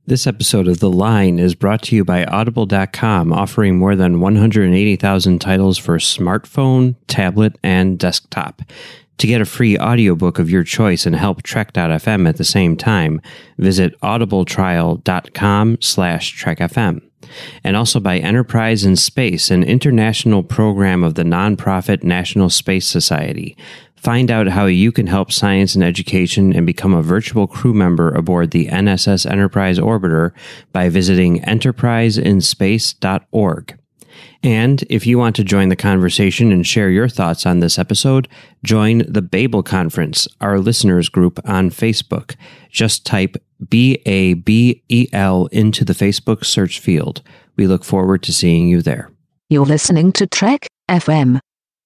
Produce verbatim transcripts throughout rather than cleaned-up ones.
This episode of The Line is brought to you by Audible dot com, offering more than one hundred eighty thousand titles for smartphone, tablet, and desktop. To get a free audiobook of your choice and help Trek dot f m at the same time, visit audibletrial dot com slash trek f m. And also by Enterprise in Space, an international program of the nonprofit National Space Society. Find out how you can help science and education and become a virtual crew member aboard the N S S Enterprise Orbiter by visiting enterprise in space dot org. And if you want to join the conversation and share your thoughts on this episode, join the Babel Conference, our listeners group on Facebook. Just type B A B E L into the Facebook search field. We look forward to seeing you there. You're listening to Trek F M.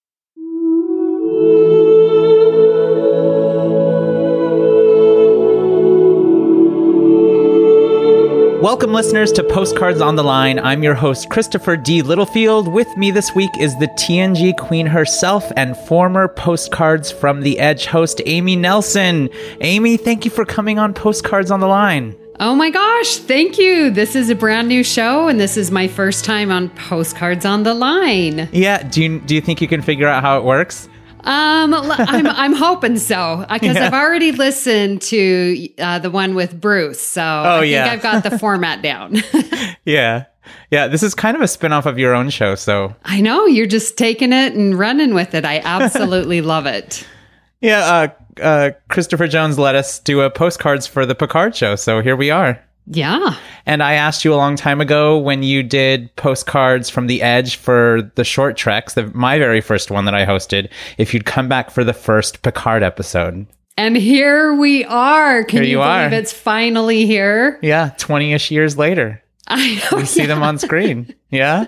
Welcome, listeners, to Postcards on the Line. I'm your host, Christopher D. Littlefield. With me this week is the T N G queen herself and former Postcards from the Edge host, Amy Nelson. Amy, thank you for coming on Postcards on the Line. Oh my gosh, thank you. This is a brand new show, and this is my first time on Postcards on the Line. Yeah, do you, do you think you can figure out how it works? Um, I'm I'm hoping so, because yeah. I've already listened to uh, the one with Bruce, so oh, I think yeah. I've got the format down. yeah, yeah. This is kind of a spinoff of your own show, so I know you're just taking it and running with it. I absolutely love it. Yeah, uh, uh, Christopher Jones let us do a postcards for the Picard show, so here we are. Yeah. And I asked you a long time ago when you did Postcards from the Edge for the short treks, the, my very first one that I hosted, if you'd come back for the first Picard episode. And here we are. Can here you, you believe are. It's finally here? Yeah, twenty-ish years later. I know. We see yeah. them on screen. Yeah?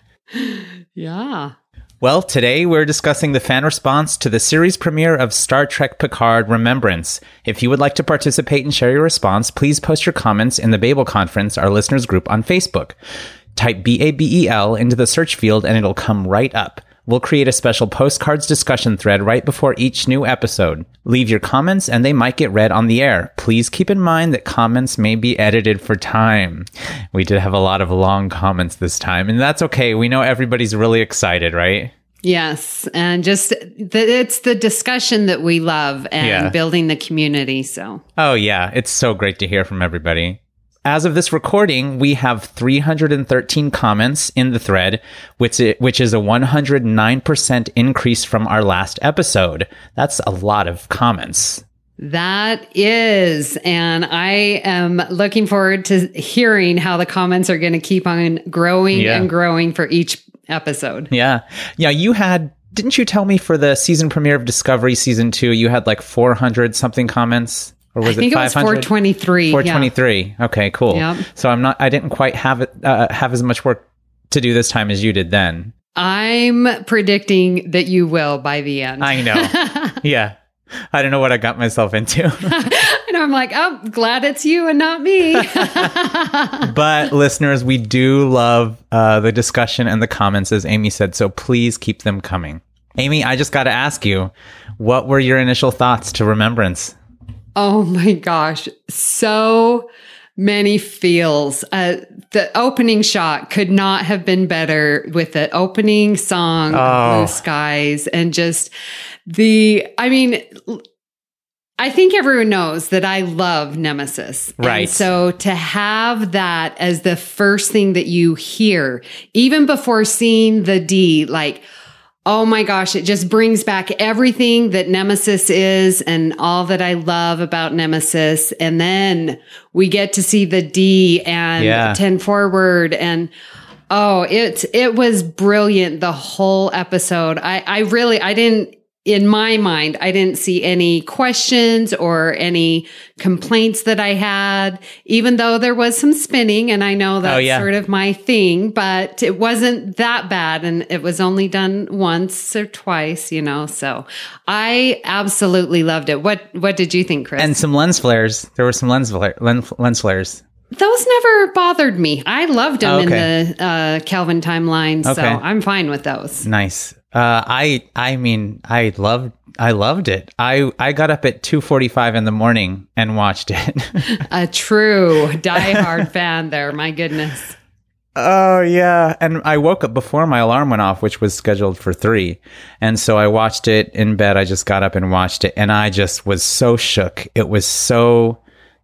Yeah. Well, today we're discussing the fan response to the series premiere of Star Trek Picard Remembrance. If you would like to participate and share your response, please post your comments in the Babel Conference, our listeners group on Facebook. Type B A B E L into the search field and it'll come right up. We'll create a special postcards discussion thread right before each new episode. Leave your comments and they might get read on the air. Please keep in mind that comments may be edited for time. We did have a lot of long comments this time, and that's okay. We know everybody's really excited, right? Yes, and just the, it's the discussion that we love and yeah. building the community. So, oh yeah, it's so great to hear from everybody. As of this recording, we have three hundred thirteen comments in the thread, which which is a one hundred nine percent increase from our last episode. That's a lot of comments. That is, and I am looking forward to hearing how the comments are going to keep on growing yeah. and growing for each episode. Yeah. Yeah, you had, didn't you tell me for the season premiere of Discovery Season two, you had like four hundred something comments? Or was I think it five hundred? It was four twenty-three. four twenty-three. Yeah. Okay, cool. Yep. So I'm not, I didn't quite have it, uh, have as much work to do this time as you did then. I'm predicting that you will by the end. I know. Yeah. I don't know what I got myself into. And I'm like, oh, glad it's you and not me. But listeners, we do love uh, the discussion and the comments, as Amy said, so please keep them coming. Amy, I just got to ask you, what were your initial thoughts to Remembrance? Oh my gosh, so many feels. Uh, the opening shot could not have been better with the opening song, oh. Blue Skies, and just the, I mean, I think everyone knows that I love Nemesis. Right. And so to have that as the first thing that you hear, even before seeing the D, like, oh my gosh, it just brings back everything that Nemesis is and all that I love about Nemesis. And then we get to see the D and yeah. ten forward, and oh, it it was brilliant, the whole episode. I, I really, I didn't, in my mind, I didn't see any questions or any complaints that I had, even though there was some spinning, and I know that's oh, yeah. sort of my thing, but it wasn't that bad, and it was only done once or twice, you know, so I absolutely loved it. What What did you think, Chris? And some lens flares. There were some lens, flare, lens, lens flares. Those never bothered me. I loved them oh, okay. in the uh, Kelvin timeline, so okay. I'm fine with those. Nice. Uh, I I mean, I loved I loved it. I, I got up at two forty-five in the morning and watched it. A true diehard fan there. My goodness. Oh, yeah. And I woke up before my alarm went off, which was scheduled for three. And so I watched it in bed. I just got up and watched it. And I just was so shook. It was so,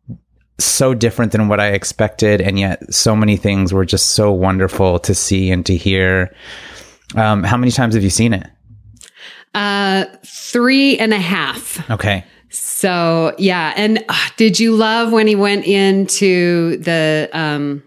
so different than what I expected. And yet so many things were just so wonderful to see and to hear. Um, how many times have you seen it? Uh, three and a half. Okay. So, yeah. And uh, did you love when he went into the... Um,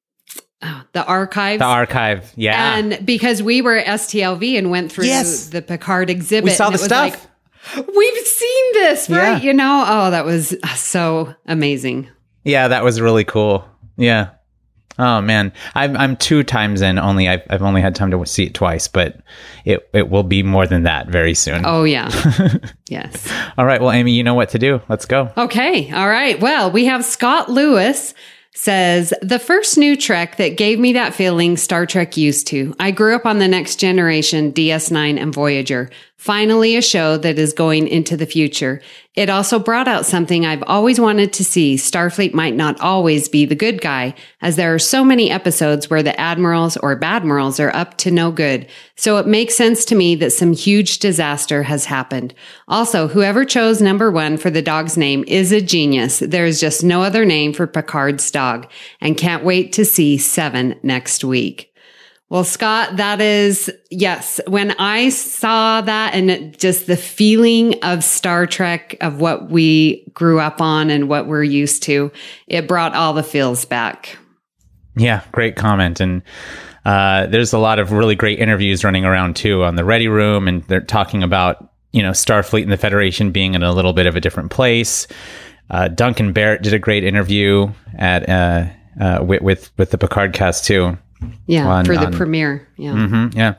Oh, the archives. The archive, yeah. And because we were at S T L V and went through yes. the Picard exhibit. We saw and the it was stuff. Like, we've seen this, right? Yeah. You know? Oh, that was so amazing. Yeah, that was really cool. Yeah. Oh, man. I'm, I'm two times in only. I've, I've only had time to see it twice, but it, it will be more than that very soon. Oh, yeah. Yes. All right. Well, Amy, you know what to do. Let's go. Okay. All right. Well, we have Scott Lewis says, the first new Trek that gave me that feeling Star Trek used to. I grew up on the Next Generation, D S nine, and Voyager. Finally, a show that is going into the future. It also brought out something I've always wanted to see. Starfleet might not always be the good guy, as there are so many episodes where the admirals or badmirals are up to no good. So it makes sense to me that some huge disaster has happened. Also, whoever chose number one for the dog's name is a genius. There is just no other name for Picard's dog, and can't wait to see Seven next week. Well, Scott, that is, yes, when I saw that and it, just the feeling of Star Trek, of what we grew up on and what we're used to, it brought all the feels back. Yeah, great comment. And uh, there's a lot of really great interviews running around too on the Ready Room, and they're talking about, you know, Starfleet and the Federation being in a little bit of a different place. Uh, Duncan Barrett did a great interview at uh, uh, with, with with the Picard cast too. Yeah, on, for the on, premiere. Yeah. Mm-hmm, yeah.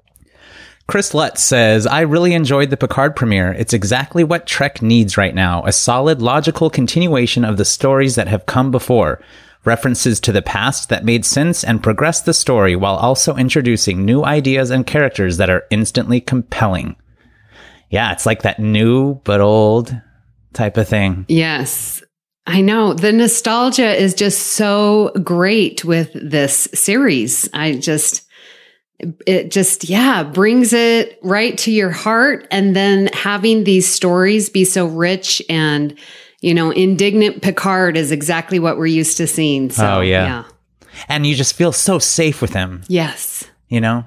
Chris Lutz says, I really enjoyed the Picard premiere. It's exactly what Trek needs right now. A solid, logical continuation of the stories that have come before. References to the past that made sense and progressed the story while also introducing new ideas and characters that are instantly compelling. Yeah, it's like that new but old type of thing. Yes. I know. The nostalgia is just so great with this series. I just, it just, yeah, brings it right to your heart. And then having these stories be so rich and, you know, indignant Picard is exactly what we're used to seeing. So, oh, yeah. yeah. And you just feel so safe with him. Yes. You know?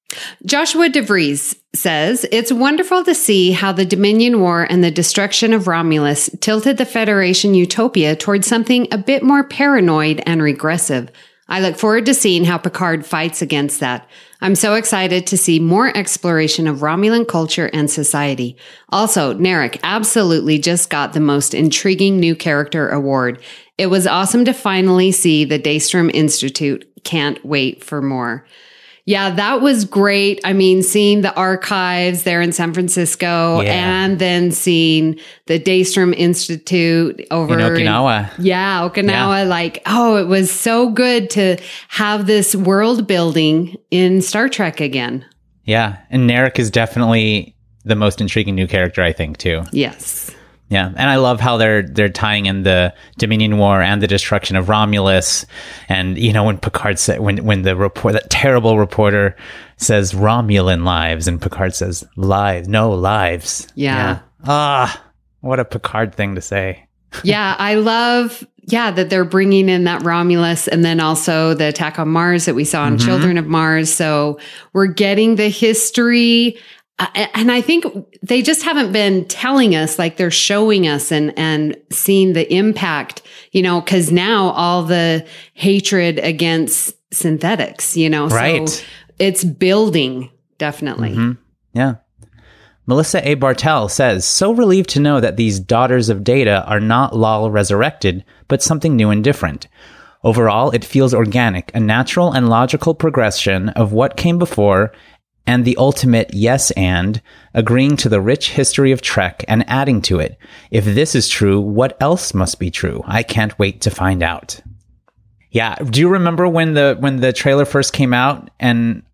Joshua DeVries says, it's wonderful to see how the Dominion War and the destruction of Romulus tilted the Federation utopia towards something a bit more paranoid and regressive. I look forward to seeing how Picard fights against that. I'm so excited to see more exploration of Romulan culture and society. Also, Narek absolutely just got the most intriguing new character award. It was awesome to finally see the Daystrom Institute. Can't wait for more. Yeah, that was great. I mean, seeing the archives there in San Francisco, yeah. and then seeing the Daystrom Institute over in Okinawa. In, yeah, Okinawa. Yeah. Like, oh, it was so good to have this world building in Star Trek again. Yeah, and Narek is definitely the most intriguing new character, I think, too. Yes. Yeah, and I love how they're they're tying in the Dominion War and the destruction of Romulus, and you know when Picard said when when the report that terrible reporter says Romulan lives, and Picard says lives, no lives. Yeah. Ah, yeah. What a Picard thing to say. Yeah, I love yeah that they're bringing in that Romulus, and then also the attack on Mars that we saw in mm-hmm. Children of Mars. So we're getting the history. And I think they just haven't been telling us, like they're showing us and, and seeing the impact, you know, because now all the hatred against synthetics, you know, right. So it's building, definitely. Mm-hmm. Yeah. Melissa A. Bartel says, so relieved to know that these daughters of Data are not Lal resurrected, but something new and different. Overall, it feels organic, a natural and logical progression of what came before, and the ultimate yes and, agreeing to the rich history of Trek and adding to it. If this is true, what else must be true? I can't wait to find out. Yeah, do you remember when the when the trailer first came out and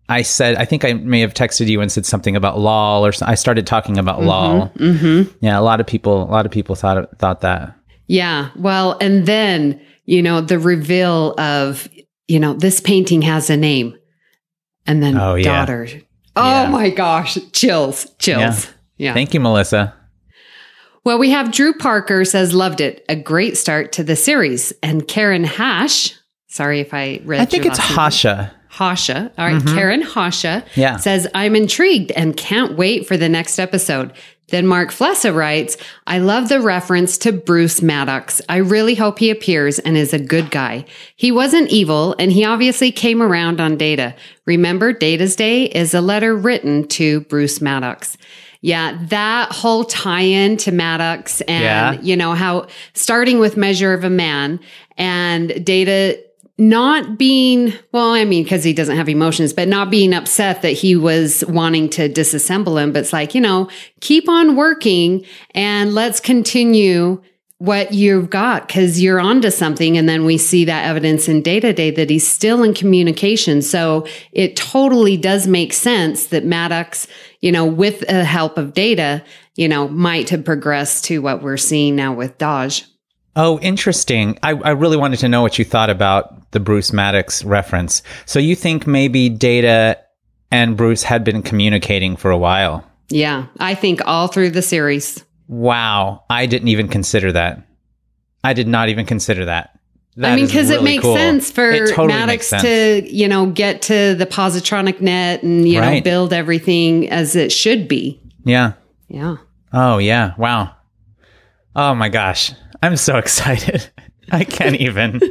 I said, I think I may have texted you and said something about lol, or I started talking about mm-hmm, lol. Mm-hmm. Yeah, a lot of people, a lot of people thought thought that. Yeah. Well, and then, you know, the reveal of, you know, this painting has a name. And then oh, yeah. daughter. Oh yeah. my gosh. Chills. Chills. Yeah. yeah. Thank you, Melissa. Well, we have Drew Parker says, loved it. A great start to the series. And Karen Hash, sorry if I read I think your it's last name. Hasha. Hasha. All right. Mm-hmm. Karen Hasha yeah. says, I'm intrigued and can't wait for the next episode. Then Mark Flessa writes, I love the reference to Bruce Maddox. I really hope he appears and is a good guy. He wasn't evil, and he obviously came around on Data. Remember, Data's Day is a letter written to Bruce Maddox. Yeah, that whole tie-in to Maddox and, yeah. you know, how starting with Measure of a Man and Data not being, well, I mean, because he doesn't have emotions, but not being upset that he was wanting to disassemble him. But it's like, you know, keep on working and let's continue what you've got because you're onto something. And then we see that evidence in Data Day that he's still in communication. So it totally does make sense that Maddox, you know, with the help of Data, you know, might have progressed to what we're seeing now with Dodge. Oh, interesting. I, I really wanted to know what you thought about the Bruce Maddox reference. So you think maybe Data and Bruce had been communicating for a while? Yeah, I think all through the series. Wow. I didn't even consider that. I did not even consider that. That I mean, because really it makes cool. sense for totally Maddox sense. to, you know, get to the positronic net and, you right. know, build everything as it should be. Yeah. Yeah. Oh, yeah. Wow. Oh, my gosh. I'm so excited. I can't even.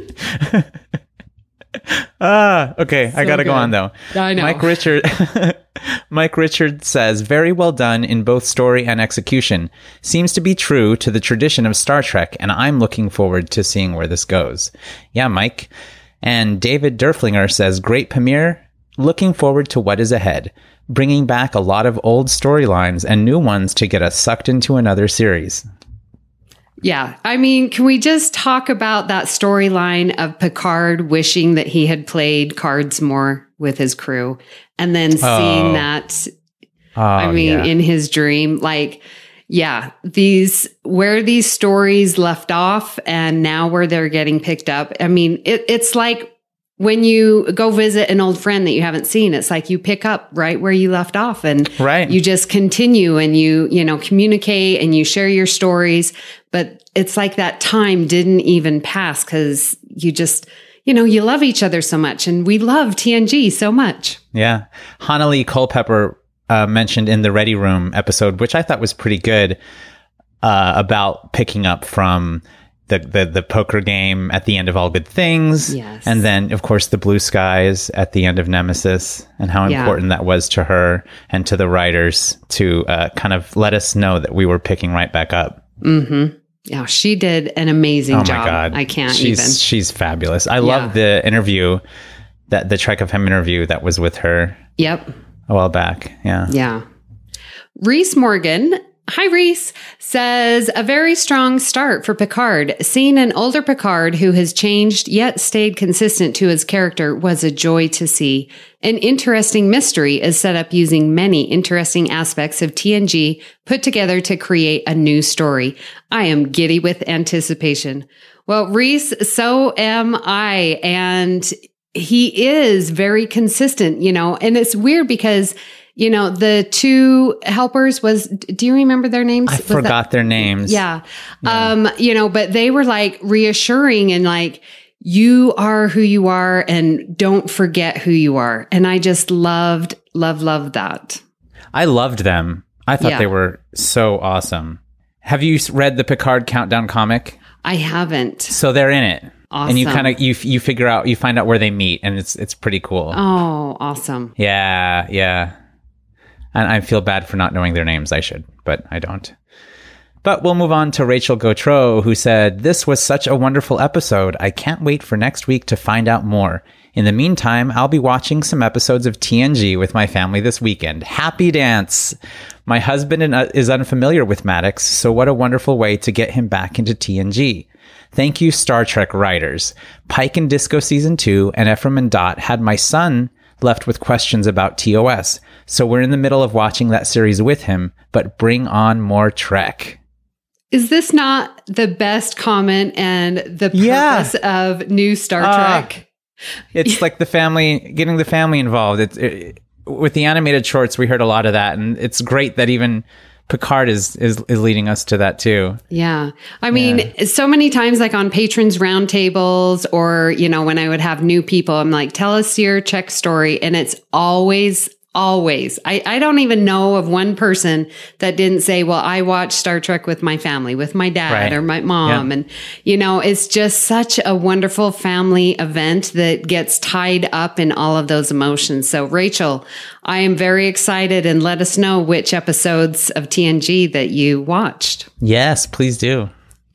ah, okay. So I got to go good. on, though. I know. Mike Richard, Mike Richard says, very well done in both story and execution. Seems to be true to the tradition of Star Trek, and I'm looking forward to seeing where this goes. Yeah, Mike. And David Derflinger says, great premiere. Looking forward to what is ahead. Bringing back a lot of old storylines and new ones to get us sucked into another series. Yeah. I mean, can we just talk about that storyline of Picard wishing that he had played cards more with his crew and then seeing Oh. that, Oh, I mean, yeah. in his dream, like, yeah, these, where these stories left off and now where they're getting picked up. I mean, it, it's like when you go visit an old friend that you haven't seen, it's like you pick up right where you left off and Right. you just continue and you, you know, communicate and you share your stories. But it's like that time didn't even pass because you just, you know, you love each other so much. And we love T N G so much. Yeah. Hanali Culpepper uh, mentioned in the Ready Room episode, which I thought was pretty good, uh, about picking up from the, the, the poker game at the end of All Good Things. Yes. And then, of course, the blue skies at the end of Nemesis and how Yeah. important that was to her and to the writers to uh, kind of let us know that we were picking right back up. Mm-hmm. Yeah, she did an amazing Oh job. my God. I can't she's, even. She's fabulous. I Yeah. love the interview, that the Trek of Him interview that was with her Yep. a while back. Yeah. Yeah. Reese Morgan, hi Reese, says a very strong start for Picard. Seeing an older Picard who has changed yet stayed consistent to his character was a joy to see. An interesting mystery is set up using many interesting aspects of T N G put together to create a new story. I am giddy with anticipation. Well, Reese, so am I. And he is very consistent, you know, and it's weird because, you know, the two helpers was, do you remember their names? I Was forgot that- their names. Yeah. Um, you know, but they were like reassuring and like, you are who you are and don't forget who you are. And I just loved, love, love that. I loved them. I thought Yeah. they were so awesome. Have you read the Picard Countdown comic? I haven't. So they're in it. Awesome. And you kind of you you figure out you find out where they meet, and it's it's pretty cool. Oh, awesome. Yeah, yeah. And I feel bad for not knowing their names. I should, but I don't. But we'll move on to Rachel Gautreau, who said, "This was such a wonderful episode. I can't wait for next week to find out more. In the meantime, I'll be watching some episodes of T N G with my family this weekend. Happy dance. My husband is unfamiliar with Maddox, so what a wonderful way to get him back into T N G. Thank you, Star Trek writers. Pike and Disco Season two and Ephraim and Dot had my son left with questions about T O S. So we're in the middle of watching that series with him, but bring on more Trek. Is this not the best comment and the purpose Yeah. of new Star Ah. Trek? It's like the family, getting the family involved. It's it, with the animated shorts, we heard a lot of that, and it's great that even Picard is is, is leading us to that too. Yeah. I mean, so many times, like on patrons roundtables, or, you know, when I would have new people, I'm like, tell us your Trek story. And it's always, always, I, I don't even know of one person that didn't say, well, I watched Star Trek with my family, with my dad Right. or my mom. Yeah. And, you know, it's just such a wonderful family event that gets tied up in all of those emotions. So, Rachel, I am very excited, and let us know which episodes of T N G that you watched. Yes, please do.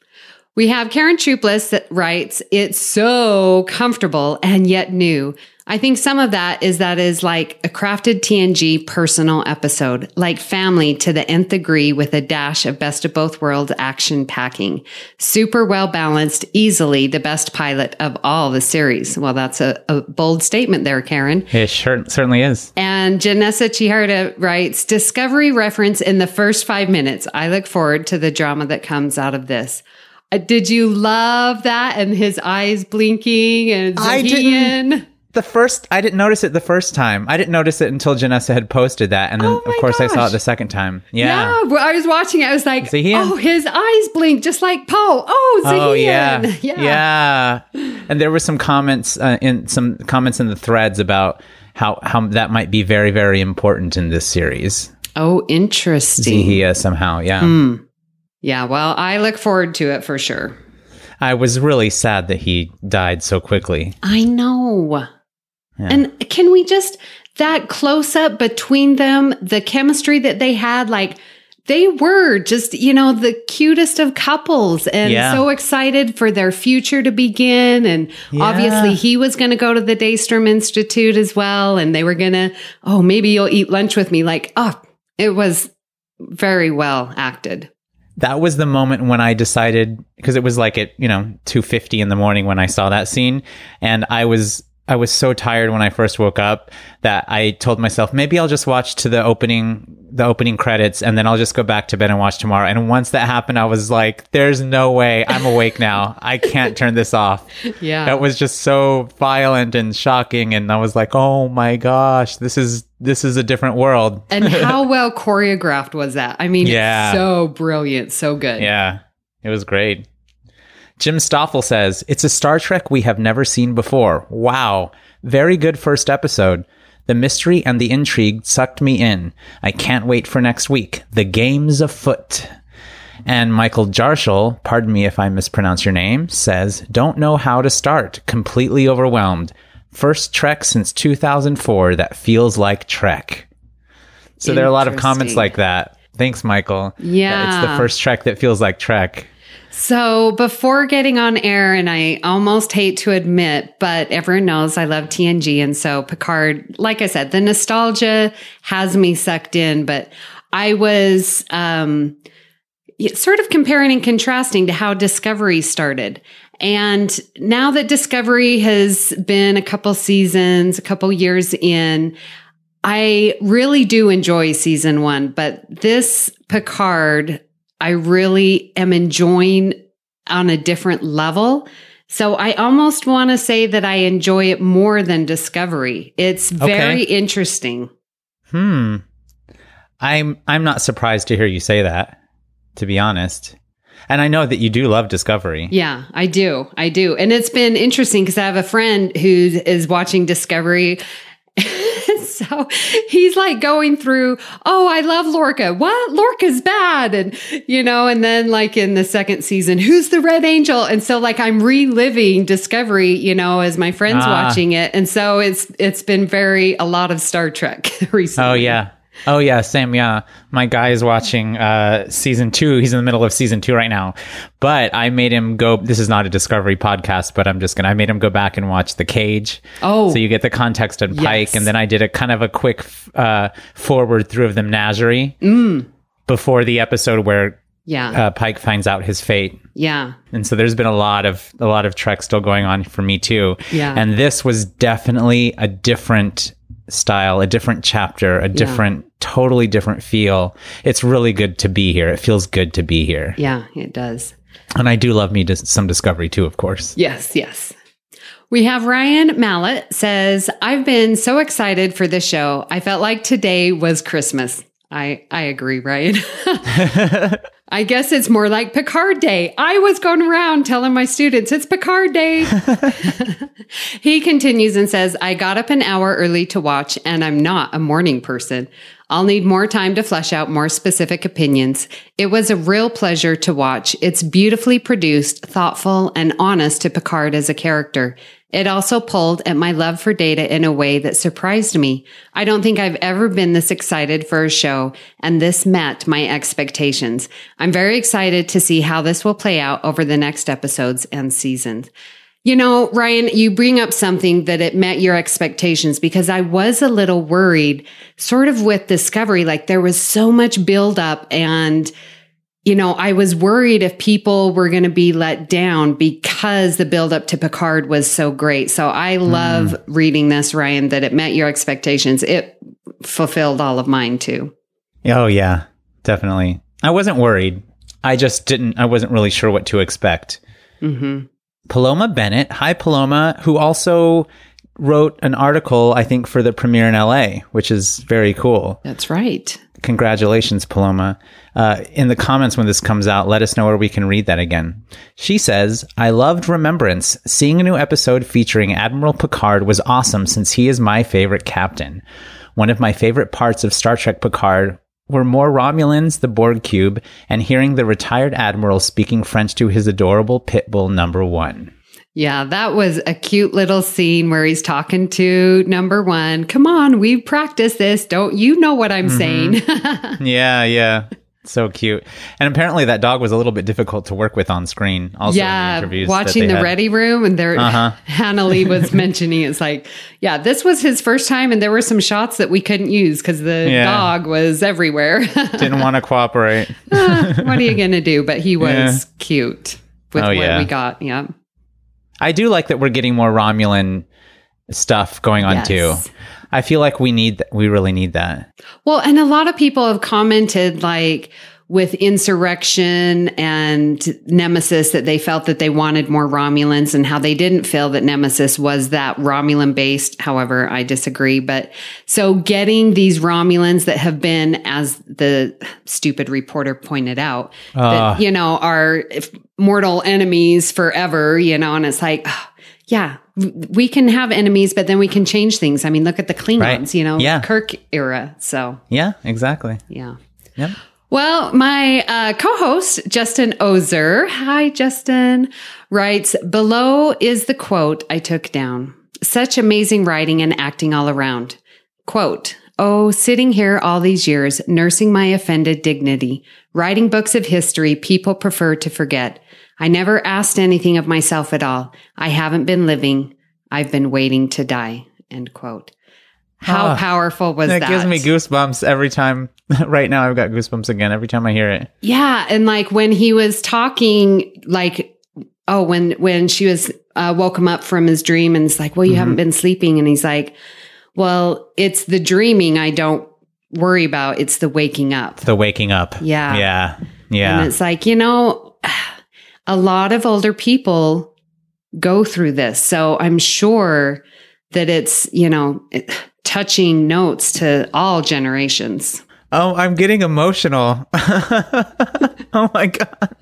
We have Karen Troupless that writes, it's so comfortable and yet new. I think some of that is that is like a crafted T N G personal episode, like family to the nth degree with a dash of best of both worlds action packing. Super well balanced, easily the best pilot of all the series. Well, that's a, a bold statement there, Karen. It sure, certainly is. And Janessa Chiharda writes, Discovery reference in the first five minutes. I look forward to the drama that comes out of this. Uh, did you love that? And his eyes blinking and I Zahian? didn't- The first, I didn't notice it the first time. I didn't notice it until Janessa had posted that. And then, Oh of my course, I saw gosh. it the second time. Yeah. Yeah, well, I was watching it. I was like, Zahian. oh, his eyes blinked just like Poe. Oh, Zahian. Oh, yeah. yeah. Yeah. And there were some comments uh, in some comments in the threads about how, how that might be very, very important in this series. Oh, interesting. Zahia somehow. Yeah. Hmm. Yeah, well, I look forward to it for sure. I was really sad that he died so quickly. I know. Yeah. And can we just, that close up between them, the chemistry that they had, like they were just, you know, the cutest of couples, and Yeah. so excited for their future to begin. And Yeah. obviously he was going to go to the Daystrom Institute as well. And they were going to, oh, maybe you'll eat lunch with me. Like, oh, it was very well acted. That was the moment when I decided, because it was like at, you know, two fifty in the morning when I saw that scene. And I was, I was so tired when I first woke up that I told myself, maybe I'll just watch to the opening, the opening credits, and then I'll just go back to bed and watch tomorrow. And once that happened, I was like, there's no way. I'm awake now. I can't turn this off. Yeah. That was just so violent and shocking. And I was like, oh my gosh, this is, this is a different world. And how well choreographed was that? I mean, Yeah. so brilliant, so good. Yeah, it was great. Jim Stoffel says, it's a Star Trek we have never seen before. Wow. Very good first episode. The mystery and the intrigue sucked me in. I can't wait for next week. The game's afoot. And Michael Jarschel, pardon me if I mispronounce your name, says, don't know how to start. Completely overwhelmed. First Trek since two thousand four that feels like Trek. So there are a lot of comments Interesting. like that. Thanks, Michael. Yeah. It's the first Trek that feels like Trek. So before getting on air, and I almost hate to admit, but everyone knows I love T N G. And so Picard, like I said, the nostalgia has me sucked in, but I was um, sort of comparing and contrasting to how Discovery started. And now that Discovery has been a couple seasons, a couple years in, I really do enjoy season one, but this Picard, I really am enjoying on a different level. So I almost want to say that I enjoy it more than Discovery. It's very Okay. interesting. Hmm. I'm I'm not surprised to hear you say that, to be honest. And I know that you do love Discovery. Yeah, I do. I do. And it's been interesting because I have a friend who is watching Discovery. So he's like going through, oh, I love Lorca. What? Lorca's bad. And, you know, and then like in the second season, who's the Red Angel? And so like I'm reliving Discovery, you know, as my friend's Ah. watching it. And so it's it's been very, a lot of Star Trek recently. Oh yeah. Oh yeah, same, yeah. My guy is watching uh season two. He's in the middle of season two right now. But I made him go, this is not a Discovery podcast, but I'm just gonna I made him go back and watch The Cage. Oh. So you get the context on Pike, Yes. and then I did a kind of a quick uh forward through of the menagerie Mm. before the episode where Yeah. uh, Pike finds out his fate. Yeah. And so there's been a lot of a lot of Trek still going on for me too. Yeah. And this was definitely a different style, a different chapter, a different, yeah. totally different feel. It's really good to be here. It feels good to be here. Yeah, it does. And I do love me dis- some Discovery too, of course. Yes, yes. We have Ryan Mallett says, I've been so excited for this show. I felt like today was Christmas. I, I agree, Ryan. I guess it's more like Picard Day. I was going around telling my students it's Picard Day. He continues and says, I got up an hour early to watch, and I'm not a morning person. I'll need more time to flesh out more specific opinions. It was a real pleasure to watch. It's beautifully produced, thoughtful, and honest to Picard as a character. It also pulled at my love for Data in a way that surprised me. I don't think I've ever been this excited for a show, and this met my expectations. I'm very excited to see how this will play out over the next episodes and seasons. You know, Ryan, you bring up something that it met your expectations, because I was a little worried sort of with Discovery. Like, there was so much buildup, and, you know, I was worried if people were going to be let down because the buildup to Picard was so great. So I love mm. reading this, Ryan, that it met your expectations. It fulfilled all of mine too. Oh, yeah, definitely. I wasn't worried. I just didn't, I wasn't really sure what to expect. Mm-hmm. Paloma Bennett. Hi, Paloma, who also wrote an article, I think, for the premiere in L A, which is very cool. That's right. Congratulations, Paloma. Uh, in the comments when this comes out, let us know where we can read that again. She says, I loved Remembrance. Seeing a new episode featuring Admiral Picard was awesome since he is my favorite captain. One of my favorite parts of Star Trek Picard were more Romulans, the Borg cube, and hearing the retired admiral speaking French to his adorable pit bull number one. Yeah, that was a cute little scene where he's talking to number one. Come on, we've practiced this. Don't you know what I'm mm-hmm. saying? yeah, yeah. So cute. And apparently that dog was a little bit difficult to work with on screen. Also yeah, in the interviews watching the had. Ready Room, and there, uh-huh. Hannah Lee was mentioning, it's like, yeah, this was his first time, and there were some shots that we couldn't use because the yeah. dog was everywhere. Didn't want to cooperate. uh, what are you going to do? But he was yeah. cute with oh, what yeah. we got. Yeah. I do like that we're getting more Romulan stuff going on yes. too. I feel like we need, th- we really need that. Well, and a lot of people have commented, like, with Insurrection and Nemesis, that they felt that they wanted more Romulans, and how they didn't feel that Nemesis was that Romulan based. However, I disagree. But so getting these Romulans that have been, as the stupid reporter pointed out, uh. that, you know, are mortal enemies forever, you know, and it's like, oh, yeah, we can have enemies, but then we can change things. I mean, look at the Klingons, right. you know, yeah. Kirk era. So yeah, exactly. Yeah. Yep. Well, my uh, co-host, Justin Ozer, hi, Justin, writes, below is the quote I took down. Such amazing writing and acting all around. Quote, oh, sitting here all these years, nursing my offended dignity, writing books of history people prefer to forget. I never asked anything of myself at all. I haven't been living. I've been waiting to die. End quote. How oh, powerful was that? That gives me goosebumps every time. Right now, I've got goosebumps again every time I hear it. Yeah. And like when he was talking, like, oh, when, when she was, uh, woke him up from his dream, and it's like, well, you mm-hmm. haven't been sleeping. And he's like, well, it's the dreaming I don't worry about. It's the waking up. The waking up. Yeah. Yeah. Yeah. And it's like, you know, a lot of older people go through this. So I'm sure that it's, you know, it, touching notes to all generations. Oh, I'm getting emotional. Oh my God.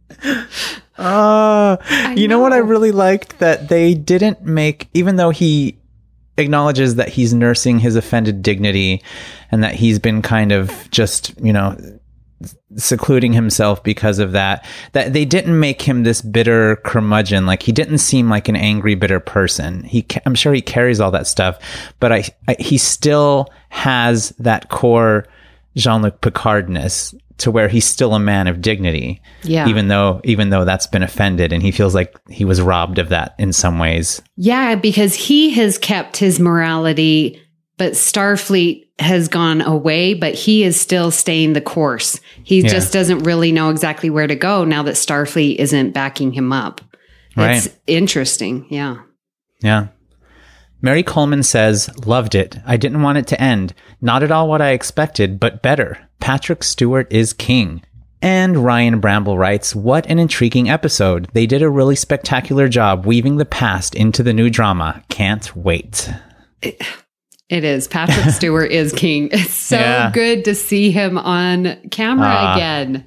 Uh, you know. know what I really liked? That they didn't make, even though he acknowledges that he's nursing his offended dignity and that he's been kind of just, you know, secluding himself because of that, that they didn't make him this bitter curmudgeon. Like, he didn't seem like an angry, bitter person. He, I'm sure he carries all that stuff, but I, I he still has that core Jean-Luc Picardness to where he's still a man of dignity. Yeah. Even though, even though that's been offended, and he feels like he was robbed of that in some ways. Yeah, because he has kept his morality, but Starfleet has gone away, but he is still staying the course. He yeah. just doesn't really know exactly where to go now that Starfleet isn't backing him up. Right. It's interesting. Yeah. Yeah. Mary Coleman says, loved it. I didn't want it to end. Not at all what I expected, but better. Patrick Stewart is king. And Ryan Bramble writes, what an intriguing episode. They did a really spectacular job weaving the past into the new drama. Can't wait. It, it is. Patrick Stewart is king. It's so yeah. good to see him on camera uh, again.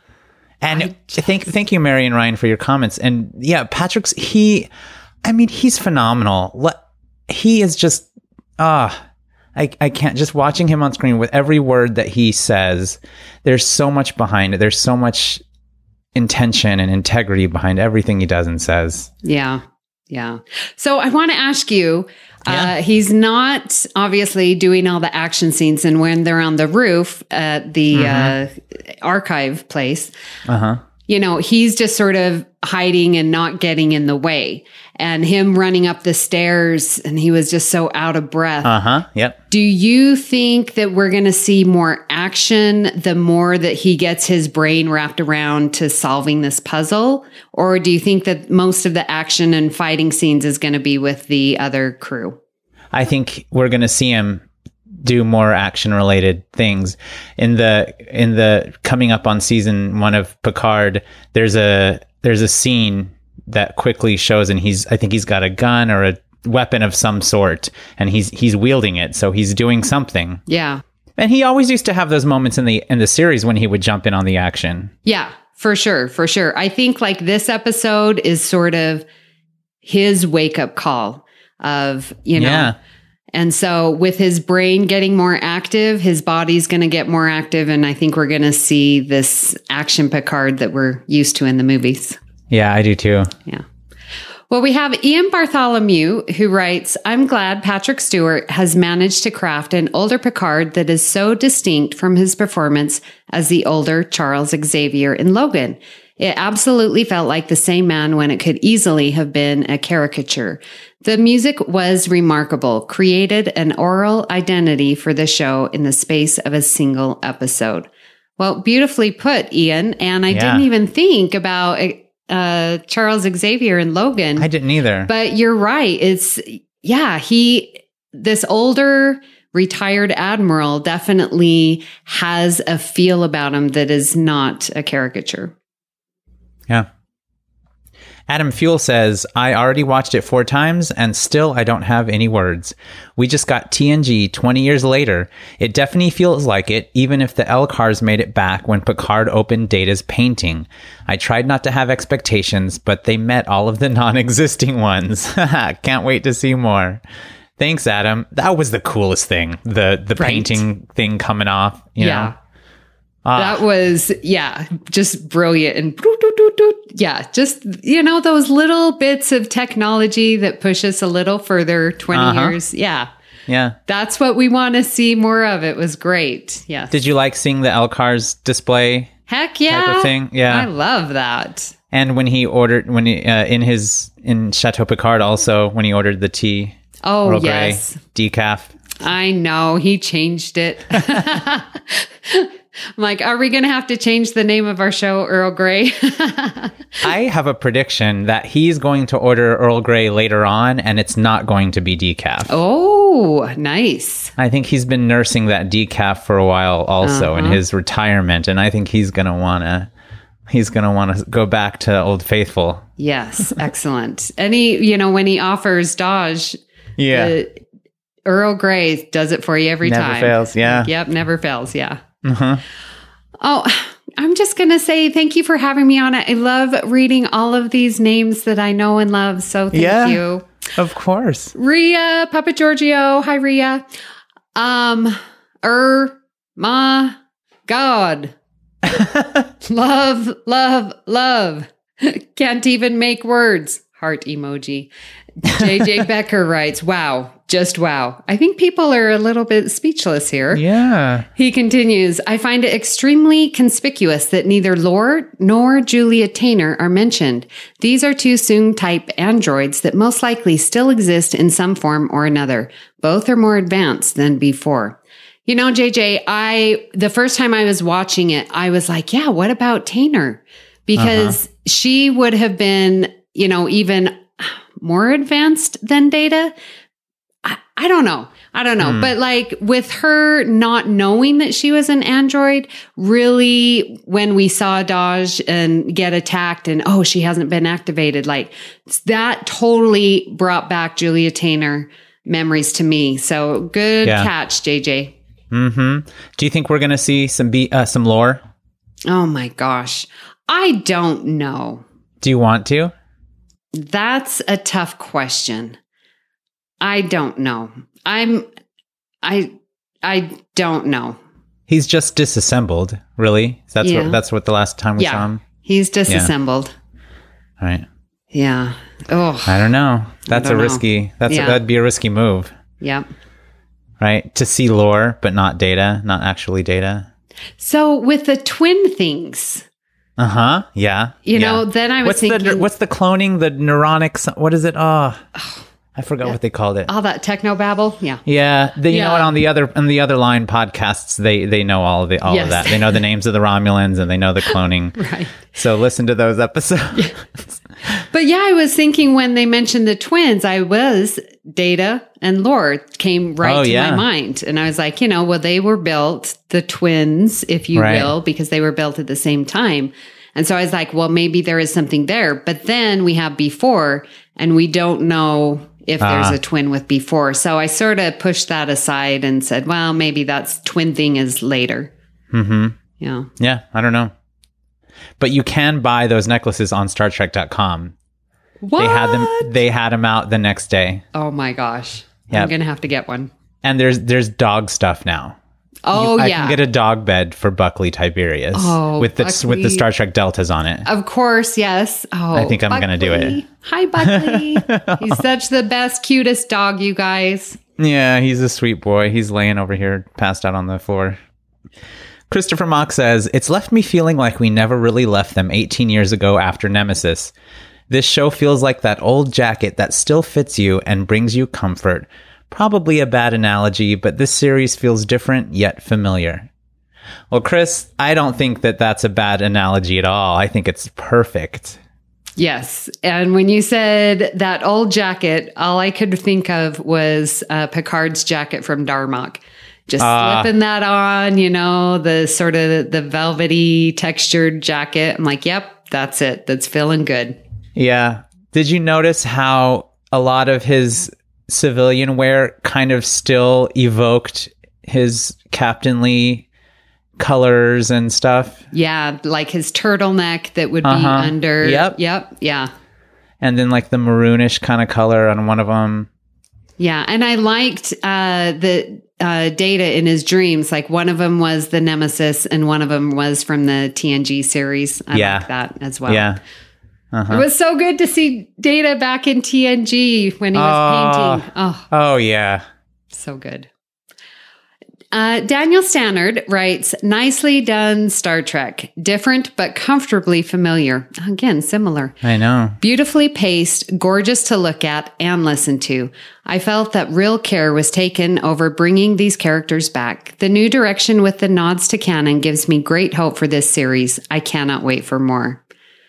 And just... thank, thank you, Mary and Ryan, for your comments. And yeah, Patrick's, he, I mean, he's phenomenal. Let, He is just, ah, uh, I, I can't, just watching him on screen with every word that he says, there's so much behind it. There's so much intention and integrity behind everything he does and says. Yeah. Yeah. So I want to ask you, yeah. uh, he's not obviously doing all the action scenes, and when they're on the roof at the mm-hmm. uh, archive place, uh-huh. you know, he's just sort of hiding and not getting in the way. And him running up the stairs, and he was just so out of breath. Uh-huh, yep. Do you think that we're going to see more action the more that he gets his brain wrapped around to solving this puzzle? Or do you think that most of the action and fighting scenes is going to be with the other crew? I think we're going to see him do more action-related things. In the in the coming up on season one of Picard, there's a there's a scene that quickly shows, and he's I think he's got a gun or a weapon of some sort, and he's he's wielding it, so he's doing something. Yeah. And he always used to have those moments in the in the series when he would jump in on the action. Yeah, for sure, for sure. I think like this episode is sort of his wake-up call of, you know, yeah. And so with his brain getting more active, his body's going to get more active, and I think we're going to see this action Picard that we're used to in the movies. Yeah, I do too. Yeah. Well, we have Ian Bartholomew who writes, I'm glad Patrick Stewart has managed to craft an older Picard that is so distinct from his performance as the older Charles Xavier in Logan. It absolutely felt like the same man when it could easily have been a caricature. The music was remarkable, created an oral identity for the show in the space of a single episode. Well, beautifully put, Ian. And I yeah. didn't even think about Uh, Charles Xavier and Logan. I didn't either. But you're right. It's, yeah, he, this older retired admiral definitely has a feel about him that is not a caricature. Yeah. Adam Fuel says, I already watched it four times and still I don't have any words. We just got T N G twenty years later. It definitely feels like it, even if the Elcars made it back when Picard opened Data's painting. I tried not to have expectations, but they met all of the non-existing ones. Can't wait to see more. Thanks, Adam. That was the coolest thing. The the right. painting thing coming off, you yeah. know? Ah. That was, yeah, just brilliant. And yeah, just, you know, those little bits of technology that push us a little further, twenty uh-huh. years. Yeah. Yeah. That's what we want to see more of. It was great. Yeah. Did you like seeing the Elcars display? Heck yeah. Type of thing? Yeah. I love that. And when he ordered, when he, uh, in his, in Chateau Picard also, when he ordered the tea. Oh, Earl yes. Grey, decaf. I know. He changed it. I'm like, are we going to have to change the name of our show, Earl Grey? I have a prediction that he's going to order Earl Grey later on, and it's not going to be decaf. Oh, nice. I think he's been nursing that decaf for a while also uh-huh. in his retirement, and I think he's going to want to he's going to want to go back to Old Faithful. Yes, excellent. And he, you know, when he offers Dodge, yeah. the Earl Grey does it for you every never time. Never fails, yeah. Yep, never fails, yeah. Uh-huh. Oh, I'm just going to say thank you for having me on it. I love reading all of these names that I know and love. So thank yeah, you. Of course. Rhea, Papa Giorgio. Hi, Rhea. Um, er, ma, God. love, love, love. Can't even make words. Heart emoji. J J Becker writes, wow, just wow. I think people are a little bit speechless here. Yeah. He continues, I find it extremely conspicuous that neither Lore nor Julia Taynor are mentioned. These are two Soong-type androids that most likely still exist in some form or another. Both are more advanced than before. You know, J J, I, the first time I was watching it, I was like, yeah, what about Taynor? Because uh-huh. she would have been, you know, even more advanced than Data. I, I don't know. I don't know. Hmm. But like with her not knowing that she was an android, really when we saw Daj and get attacked and, oh, she hasn't been activated, like that totally brought back Julia Taylor memories to me. So good Yeah. catch, J J. Mm-hmm. Do you think we're going to see some be- uh, some lore? Oh my gosh. I don't know. Do you want to? That's a tough question. I don't know. I'm, I, I don't know. He's just disassembled, really. That's Yeah. what that's what the last time we saw Yeah. him. He's disassembled. All right. Yeah. Oh, I don't know. That's a don't know. risky. That's Yeah. a, that'd be a risky move, yep. right? To see lore, but not data, not actually data. So with the twin things, Uh huh. Yeah. you yeah. know, then I was what's thinking, the what's the cloning? The neuronic? so- What is it? Oh, I forgot what they called it. all that techno babble. Yeah. Yeah, the, you Yeah. know what? On the other on the other line podcasts, they they know all of the all Yes. of that. They know the names of the Romulans and they know the cloning. Right. So listen to those episodes. But yeah, I was thinking when they mentioned the twins, I was Data and Lore came right Oh, to yeah. my mind. And I was like, you know, well, they were built, the twins, if you Right. will, because they were built at the same time. And so I was like, well, maybe there is something there. But then we have before, and we don't know if there's Ah. a twin with before. So I sort of pushed that aside and said, well, maybe that's twin thing is later. Mm-hmm. Yeah. Yeah, I don't know. But you can buy those necklaces on Star Trek dot com. What? They had them. They had them out the next day, Oh my gosh. Yep. I'm going to have to get one. and there's there's dog stuff now. Oh, I yeah. can get a dog bed for Buckley Tiberius Oh, with the Buckley. with the Star Trek deltas on it. Of course, yes. Oh, I think I'm gonna do it. Buckley. Hi, Buckley. He's such the best, cutest dog, you guys. Yeah, he's a sweet boy. He's laying over here, passed out on the floor. Christopher Mock says, it's left me feeling like we never really left them eighteen years ago after Nemesis. This show feels like that old jacket that still fits you and brings you comfort. Probably a bad analogy, but this series feels different yet familiar. Well, Chris, I don't think that that's a bad analogy at all. I think it's perfect. Yes. And when you said that old jacket, all I could think of was uh, Picard's jacket from Darmok. Just Ah. slipping that on, you know, the sort of the velvety textured jacket. I'm like, yep, that's it. That's feeling good. Yeah. Did you notice how a lot of his civilian wear kind of still evoked his captainly colors and stuff? Yeah. Like his turtleneck that would be Uh-huh. under. Yep. Yep. Yeah. And then like the maroonish kind of color on one of them. Yeah. And I liked uh, the uh, Data in his dreams. Like one of them was the Nemesis and one of them was from the T N G series. I Yeah. like that as well. Yeah. Uh-huh. It was so good to see Data back in T N G when he was Oh. painting. Oh, Oh, yeah. so good. Uh, Daniel Stannard writes, nicely done Star Trek. Different, but comfortably familiar. Again, similar. I know. Beautifully paced, gorgeous to look at and listen to. I felt that real care was taken over bringing these characters back. The new direction with the nods to canon gives me great hope for this series. I cannot wait for more.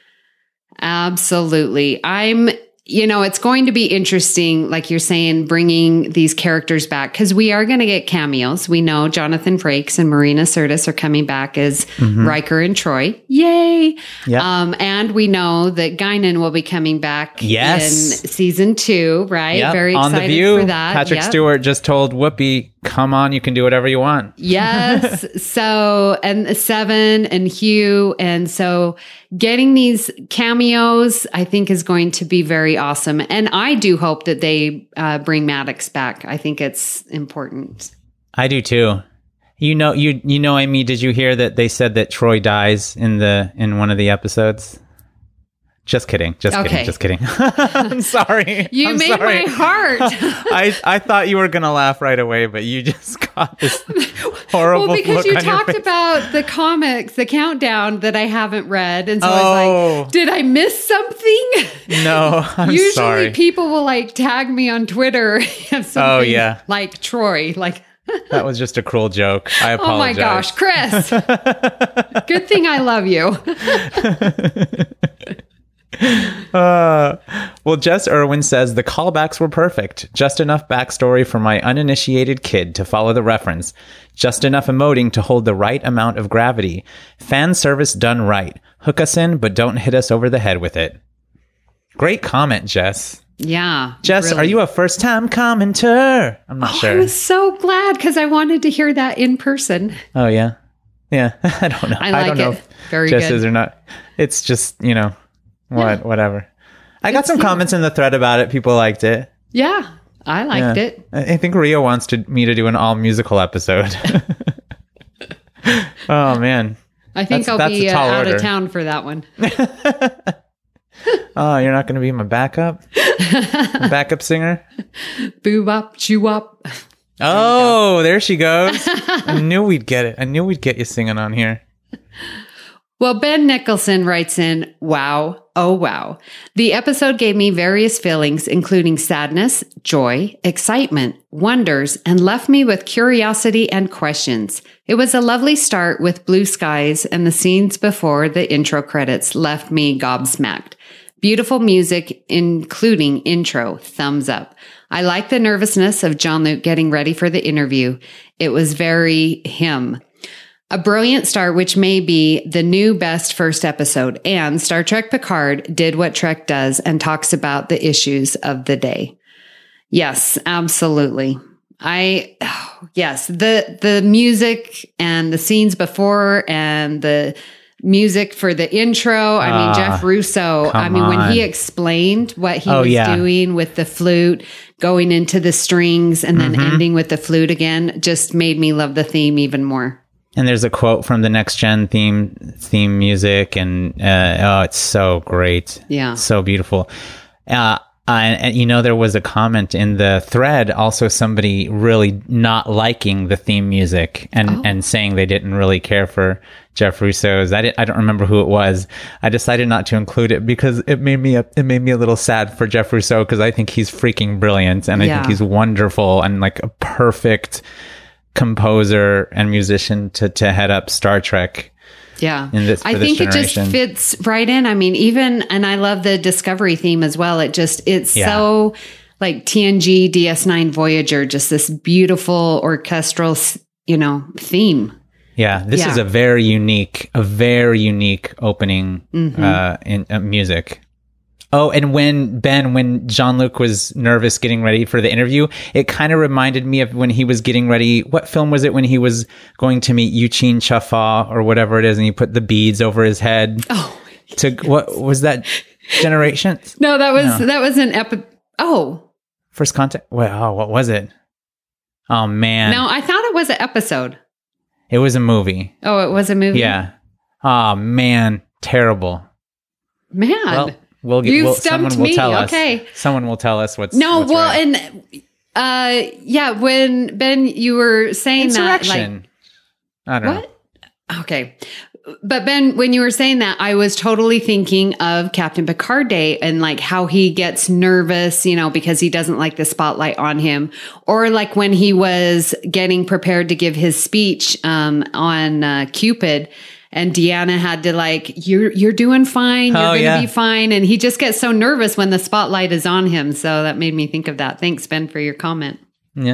Absolutely. I'm, you know, it's going to be interesting, like you're saying, bringing these characters back because we are going to get cameos. We know Jonathan Frakes and Marina Sirtis are coming back as Riker and Troy. Yay. Yep. Um, and we know that Guinan will be coming back Yes. in season two, right? Yep. Very on excited The View, for that. Patrick Yep. Stewart just told Whoopi, come on, you can do whatever you want. Yes. So, and Seven and Hugh. And so getting these cameos, I think is going to be very awesome. And I do hope that they uh, bring Maddox back. I think it's important. I do too. You know, you you know, Amy, did you hear that they said that Troy dies in the in one of the episodes? Just kidding. Just Okay. kidding. Just kidding. I'm sorry. You I'm made sorry. my heart. I, I thought you were going to laugh right away, but you just got this horrible Well, because look you on your talked face. about the comics, the countdown that I haven't read. And so I was Oh. like, did I miss something? No, I'm Usually sorry. people will like tag me on Twitter. if something Oh, yeah. Like Troy, like, That was just a cruel joke. I apologize. oh my gosh, Chris. Good thing I love you. uh, well, Jess Irwin says the callbacks were perfect. Just enough backstory for my uninitiated kid to follow the reference. Just enough emoting to hold the right amount of gravity. Fan service done right. Hook us in, but don't hit us over the head with it. Great comment, Jess. Yeah. Jess, really. Are you a first-time commenter? I'm not oh, sure. I was so glad because I wanted to hear that in person. Oh, yeah? Yeah. I don't know. I like I don't it. know if Very Jess good. is or not. It's just, you know, what, Yeah. whatever. I got It's some you. comments in the thread about it. People liked it. Yeah. I liked Yeah. it. I I think Rio wants to me to do an all musical episode. Oh, man. I think That's- I'll that's be a uh, tall out order. of town for that one. Oh, you're not going to be my backup? My backup singer? Boo bop, chew wop. Oh, there she goes. I knew we'd get it. I knew we'd get you singing on here. Well, Ben Nicholson writes in, wow, oh wow. The episode gave me various feelings, including sadness, joy, excitement, wonders, and left me with curiosity and questions. It was a lovely start with blue skies, and the scenes before the intro credits left me gobsmacked. Beautiful music, including intro, thumbs up. I like the nervousness of Jean-Luc getting ready for the interview. It was very him. A brilliant start, which may be the new best first episode. And Star Trek Picard did what Trek does and talks about the issues of the day. Yes, absolutely. I, oh, yes, the, the music and the scenes before and the music for the intro. I mean, Ah, Jeff Russo, I come mean, when on. he explained what he Oh, was yeah. doing with the flute, going into the strings and then Mm-hmm. ending with the flute again, just made me love the theme even more. And there's a quote from the Next Gen theme theme music, and uh, oh, it's so great. Yeah. So beautiful. Uh, and, and, you know, there was a comment in the thread, also somebody really not liking the theme music and, Oh. and saying they didn't really care for Jeff Russo's. I, didn't, I don't remember who it was. I decided not to include it because it made me a, it made me a little sad for Jeff Russo because I think he's freaking brilliant and I Yeah. think he's wonderful and like a perfect composer and musician to, to head up Star Trek. Yeah. in this- for I this think it just generation. fits right in. I mean, even, and I love the Discovery theme as well. It just, it's Yeah. so like T N G, D S nine Voyager, just this beautiful orchestral, s- you know, theme. Yeah, this Yeah. is a very unique, a very unique opening Mm-hmm. uh, in uh, music. Oh, and when Ben, when Jean-Luc was nervous getting ready for the interview, it kind of reminded me of when he was getting ready. What film was it when he was going to meet Eugene Chaffa or whatever it is, and he put the beads over his head? Oh, To what was that? Generation no, that was, No. that was an epi. Oh, First Contact. Well, oh, what was it? Oh man, no, I thought it was an episode. it was a movie. Oh, it was a movie. Yeah. Oh man, terrible. Man. Well, we'll get. You We'll, stumped someone will me. tell us. Okay. Someone will tell us what's no, what's well, right. and, uh, yeah, when Ben, you were saying that, like, Insurrection. I don't know. what? Okay. But Ben, when you were saying that, I was totally thinking of Captain Picard Day and like how he gets nervous, you know, because he doesn't like the spotlight on him. Or like when he was getting prepared to give his speech um, on uh, Cupid, and Deanna had to like, you're, you're doing fine. You're Oh, going to yeah. be fine. And he just gets so nervous when the spotlight is on him. So that made me think of that. Thanks, Ben, for your comment. Yeah.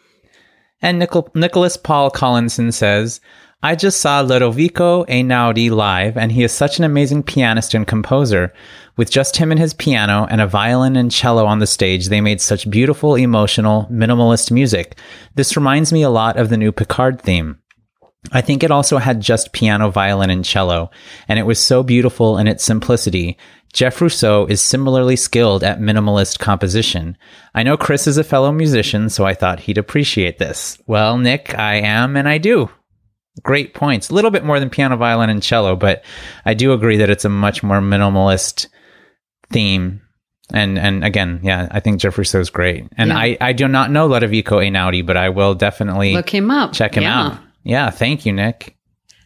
And Nicol- Nicholas Paul Collinson says, I just saw Ludovico Einaudi live, and he is such an amazing pianist and composer. With just him and his piano and a violin and cello on the stage, they made such beautiful, emotional, minimalist music. This reminds me a lot of the new Picard theme. I think it also had just piano, violin, and cello, and it was so beautiful in its simplicity. Jeff Russo is similarly skilled at minimalist composition. I know Chris is a fellow musician, so I thought he'd appreciate this. Well, Nick, I am, and I do. Great points. A little bit more than piano, violin, and cello, but I do agree that it's a much more minimalist theme. And and again, yeah, I think Jeff Russo is great. And Yeah. I, I do not know Ludovico Einaudi, but I will definitely Look him up. check him Yeah. out. Yeah, thank you, Nick.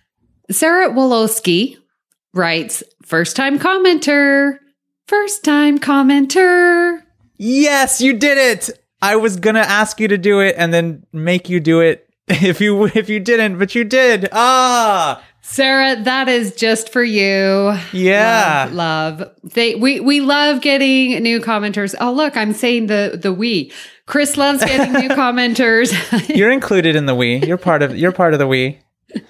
Sarah Wolowski writes, first time commenter, first time commenter. Yes, you did it. I was gonna ask you to do it and then make you do it if you if you didn't, but you did. Ah, Sarah, that is just for you. Yeah. Love, love. They we we love getting new commenters. Oh, look, I'm saying the the we. Chris loves getting new commenters. You're included in the we. You're part of you're part of the we.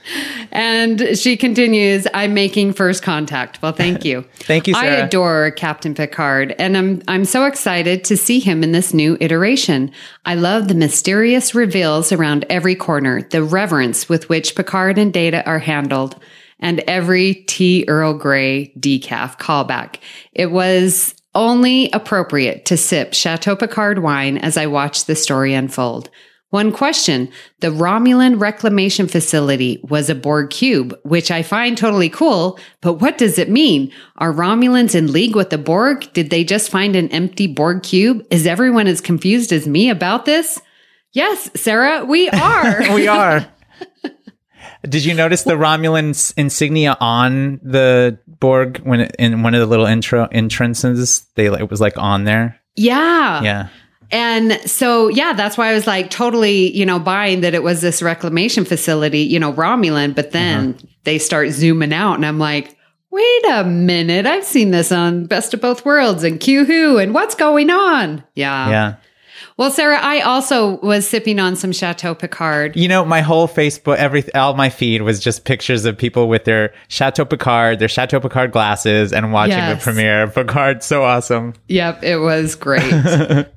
And she continues, I'm making first contact. Well, thank you. Thank you, Sarah. I adore Captain Picard, and I'm I'm so excited to see him in this new iteration. I love the mysterious reveals around every corner, the reverence with which Picard and Data are handled, and every tea Earl Grey decaf callback. It was only appropriate to sip Chateau Picard wine as I watched the story unfold. One question, the Romulan reclamation facility was a Borg cube, which I find totally cool, but what does it mean? Are Romulans in league with the Borg? Did they just find an empty Borg cube? Is everyone as confused as me about this? Yes, Sarah, we are. We are. Did you notice the Romulan s- insignia on the Borg when it, in one of the little intro entrances? They it was like on there. Yeah. Yeah. And so, yeah, that's why I was like totally, you know, buying that it was this reclamation facility, you know, Romulan, but then uh-huh. they start zooming out and I'm like, wait a minute. I've seen this on Best of Both Worlds and Q Who and what's going on? Yeah. Yeah. Well, Sarah, I also was sipping on some Chateau Picard. You know, my whole Facebook, every all my feed was just pictures of people with their Chateau Picard, their Chateau Picard glasses and watching Yes. the premiere of Picard. So awesome. Yep. It was great.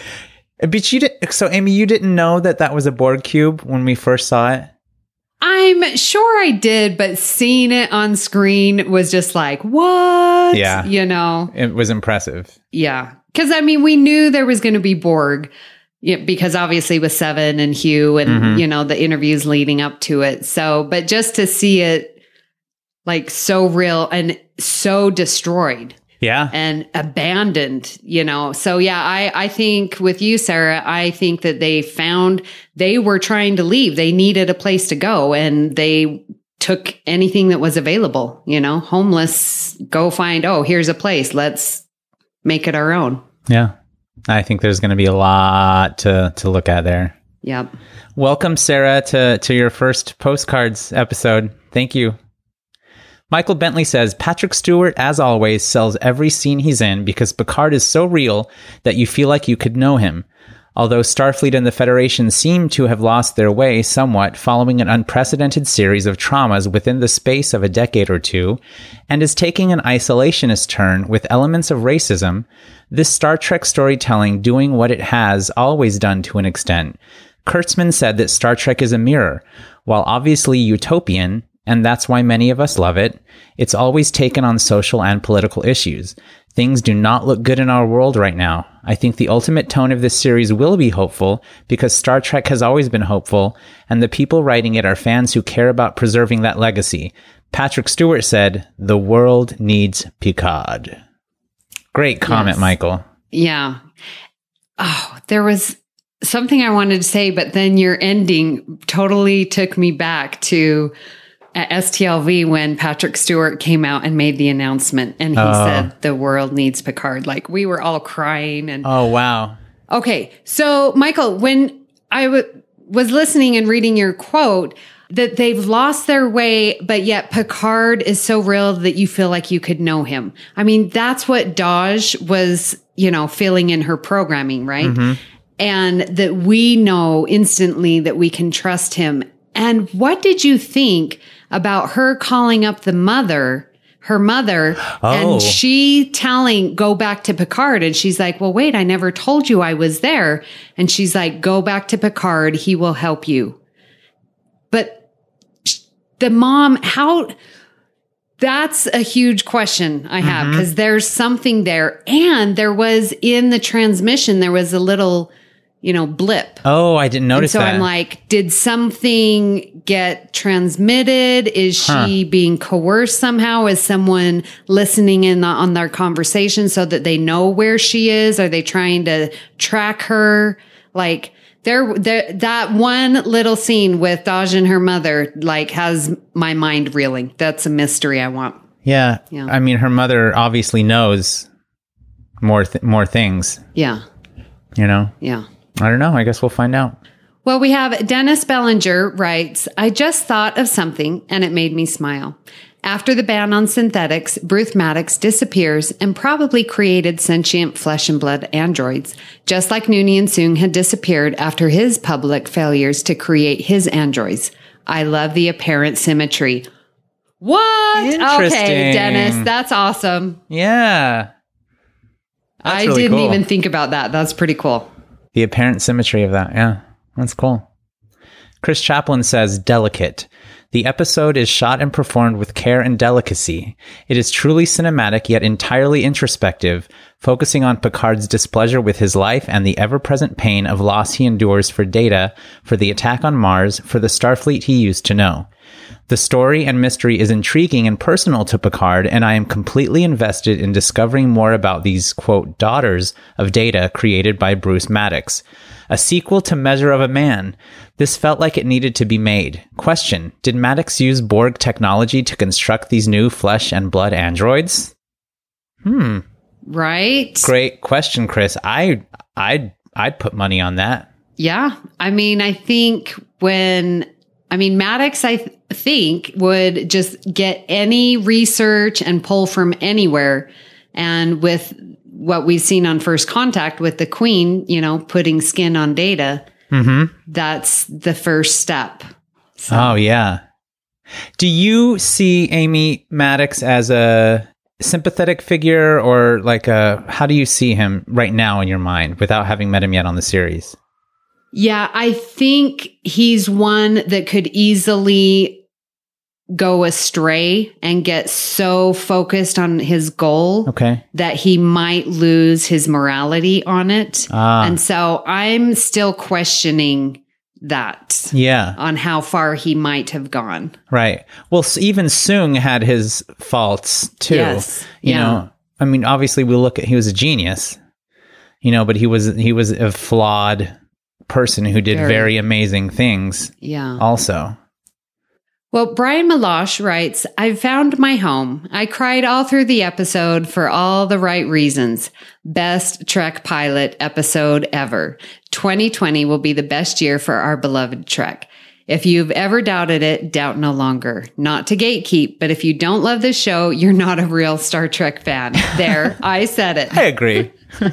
But you did, so Amy, you didn't know that that was a Borg cube when we first saw it? I'm sure I did, but seeing it on screen was just like, what? Yeah. You know? It was impressive. Yeah. Because, I mean, we knew there was going to be Borg, yeah, because obviously with Seven and Hugh and, Mhm. you know, the interviews leading up to it. So, but just to see it like so real and so destroyed. Yeah. And abandoned, you know. So yeah, I, I think with you, Sarah, I think that they found they were trying to leave. They needed a place to go and they took anything that was available, you know, homeless, go find, oh, here's a place. Let's make it our own. Yeah. I think there's going to be a lot to, to look at there. Yep. Welcome, Sarah, to, to your first postcards episode. Thank you. Michael Bentley says, Patrick Stewart, as always, sells every scene he's in because Picard is so real that you feel like you could know him. Although Starfleet and the Federation seem to have lost their way somewhat following an unprecedented series of traumas within the space of a decade or two, and is taking an isolationist turn with elements of racism, this Star Trek storytelling doing what it has always done to an extent. Kurtzman said that Star Trek is a mirror. While obviously utopian, and that's why many of us love it, it's always taken on social and political issues. Things do not look good in our world right now. I think the ultimate tone of this series will be hopeful because Star Trek has always been hopeful, and the people writing it are fans who care about preserving that legacy. Patrick Stewart said, the world needs Picard. Great comment, Yes. Michael. Yeah. Oh, there was something I wanted to say, but then your ending totally took me back to at S T L V when Patrick Stewart came out and made the announcement and he Oh. said, the world needs Picard. Like we were all crying and Oh, wow. okay. So Michael, when I w- was listening and reading your quote that they've lost their way, but yet Picard is so real that you feel like you could know him. I mean, that's what Daj was, you know, feeling in her programming, right? Mm-hmm. And that we know instantly that we can trust him. And what did you think about her calling up the mother, her mother, Oh. and she telling, go back to Picard. And she's like, well, wait, I never told you I was there. And she's like, go back to Picard. He will help you. But sh- the mom, how, that's a huge question I have because there's something there. And there was in the transmission, there was a little, you know, blip. Oh, I didn't notice And so that. I'm like, did something get transmitted? Is she Huh. being coerced somehow? Is someone listening in the, on their conversation so that they know where she is? Are they trying to track her? Like there, there that one little scene with Daj and her mother, like has my mind reeling. That's a mystery I want. yeah. Yeah. I mean, her mother obviously knows more th- more things, Yeah. you know? Yeah. I don't know. I guess we'll find out. Well, we have Dennis Bellinger writes, I just thought of something and it made me smile. After the ban on synthetics, Bruce Maddox disappears and probably created sentient flesh and blood androids, just like Noonien Soong had disappeared after his public failures to create his androids. I love the apparent symmetry. What? Interesting. Okay, Dennis, that's awesome. Yeah. That's I really didn't cool. even think about that. That's pretty cool. The apparent symmetry of that. Yeah, that's cool. Chris Chaplin says, delicate. The episode is shot and performed with care and delicacy. It is truly cinematic, yet entirely introspective, focusing on Picard's displeasure with his life and the ever-present pain of loss he endures for Data, for the attack on Mars, for the Starfleet he used to know. The story and mystery is intriguing and personal to Picard, and I am completely invested in discovering more about these, quote, daughters of Data created by Bruce Maddox. A sequel to Measure of a Man. This felt like it needed to be made. Question: did Maddox use Borg technology to construct these new flesh and blood androids? Hmm. Right? Great question, Chris. I, I'd, I'd put money on that. Yeah. I mean, I think when, I mean, Maddox, I th- think would just get any research and pull from anywhere. And with what we've seen on First Contact with the Queen, you know, putting skin on Data, Mm-hmm. that's the first step. So, Oh, yeah. Do you see Amy Maddox as a sympathetic figure, or like a, how do you see him right now in your mind without having met him yet on the series? yeah, I think he's one that could easily go astray and get so focused on his goal Okay. that he might lose his morality on it. Ah. And so I'm still questioning that Yeah. on how far he might have gone. Right. Well, s- even Soong had his faults too. Yes. You Yeah. know, I mean, obviously we look at, he was a genius, you know, but he was, he was a flawed person who did Very. very amazing things Yeah. also. Well, Brian Malosh writes, I've found my home. I cried all through the episode for all the right reasons. Best Trek pilot episode ever. twenty twenty will be the best year for our beloved Trek. If you've ever doubted it, doubt no longer. Not to gatekeep, but if you don't love this show, you're not a real Star Trek fan. There, I said it. I agree.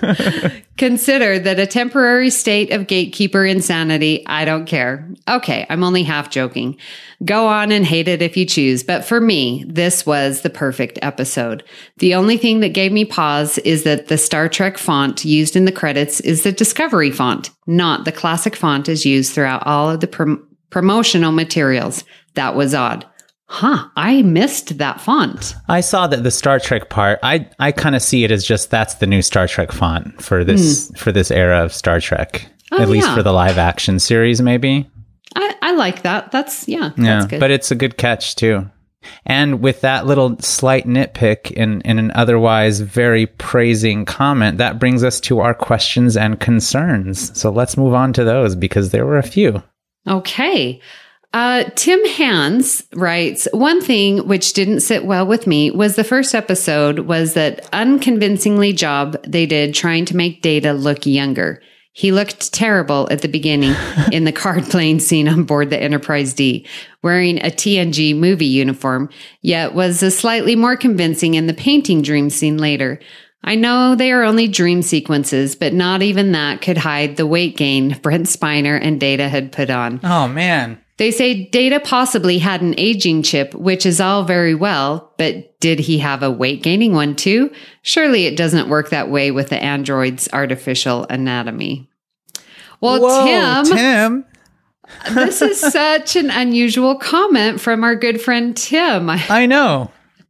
Consider that a temporary state of gatekeeper insanity. I don't care. Okay, I'm only half joking. Go on and hate it if you choose. But for me, this was the perfect episode. The only thing that gave me pause is that the Star Trek font used in the credits is the Discovery font, not the classic font as used throughout all of the prom- promotional materials. That was odd. Huh, I missed that font. I saw that the Star Trek part, I, I kind of see it as just, that's the new Star Trek font for this, for this era of Star Trek. Oh, At least yeah. for the live action series, maybe. I, I like that. That's, yeah, Yeah, that's good. but it's a good catch too. And with that little slight nitpick in, in an otherwise very praising comment, that brings us to our questions and concerns. So let's move on to those because there were a few. Okay. Uh, Tim Hans writes, one thing which didn't sit well with me was the first episode was that unconvincingly job they did trying to make Data look younger. He looked terrible at the beginning in the card playing scene on board the Enterprise D, wearing a T N G movie uniform, yet was a slightly more convincing in the painting dream scene later. I know they are only dream sequences, but not even that could hide the weight gain Brent Spiner and Data had put on. Oh, man. They say Data possibly had an aging chip, which is all very well, but did he have a weight gaining one too? Surely it doesn't work that way with the android's artificial anatomy. Well, Whoa, Tim, Tim. this is such an unusual comment from our good friend Tim. I, I know.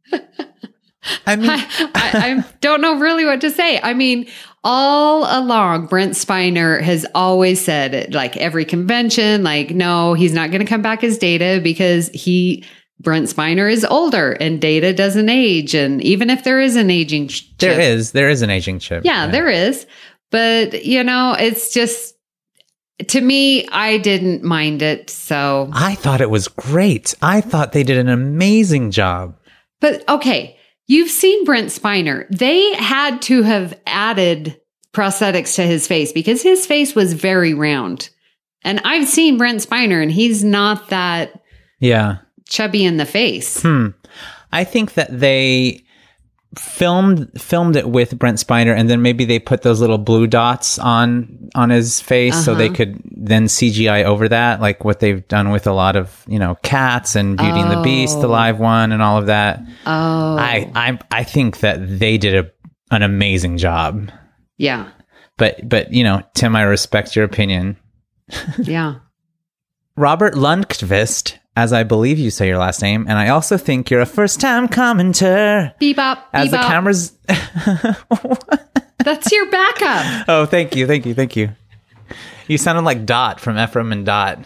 I mean, I, I don't know really what to say. I mean, all along, Brent Spiner has always said, it, like every convention, like, no, he's not going to come back as Data because he, Brent Spiner is older and Data doesn't age. And even if there is an aging chip. there is, there is an aging chip. Yeah, there is. But, you know, it's just, to me, I didn't mind it. So, I thought it was great. I thought they did an amazing job. but okay. You've seen Brent Spiner. They had to have added prosthetics to his face because his face was very round. And I've seen Brent Spiner, and he's not that Yeah. chubby in the face. Hmm. I think that they filmed filmed it with Brent Spiner, and then maybe they put those little blue dots on on his face Uh-huh. so they could then C G I over that, like what they've done with a lot of, you know, Cats and Beauty and the Beast, the Oh. live one, and all of that. Oh, I I I think that they did a an amazing job. yeah, But but you know, Tim, I respect your opinion. yeah. Robert Lundqvist, as I believe you say your last name, and I also think you're a first-time commenter. Bebop, As the bebop. cameras... That's your backup. Oh, thank you, thank you, thank you. You sounded like Dot from Ephraim and Dot.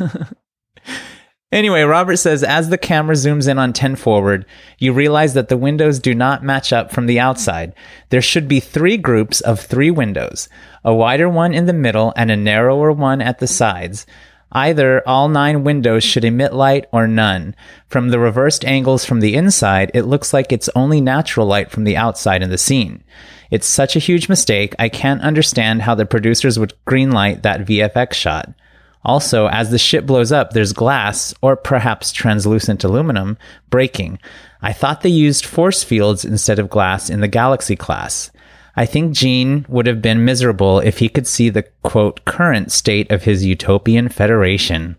Anyway, Robert says, as the camera zooms in on ten forward, you realize that the windows do not match up from the outside. There should be three groups of three windows, a wider one in the middle and a narrower one at the sides. Either all nine windows should emit light or none. From the reversed angles from the inside, it looks like it's only natural light from the outside in the scene. It's such a huge mistake, I can't understand how the producers would greenlight that V F X shot. Also, as the ship blows up, there's glass, or perhaps translucent aluminum, breaking. I thought they used force fields instead of glass in the Galaxy class. I think Gene would have been miserable if he could see the, quote, current state of his utopian federation.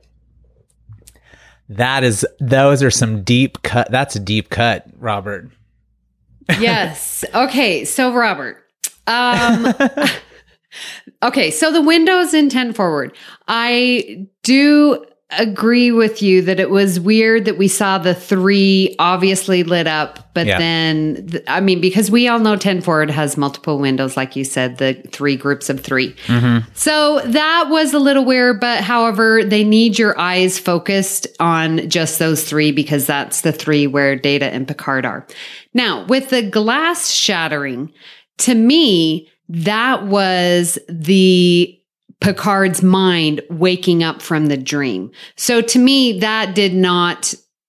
That is, those are some deep cut. That's a deep cut, Robert. Yes. Okay. So, Robert. Um, okay. So, the windows in ten forward. I do agree with you that it was weird that we saw the three obviously lit up, but Yeah. then, th- I mean, because we all know ten forward has multiple windows, like you said, the three groups of three. So that was a little weird, but however, they need your eyes focused on just those three because that's the three where Data and Picard are. Now, with the glass shattering, to me, that was the Picard's mind waking up from the dream. So to me, that did not,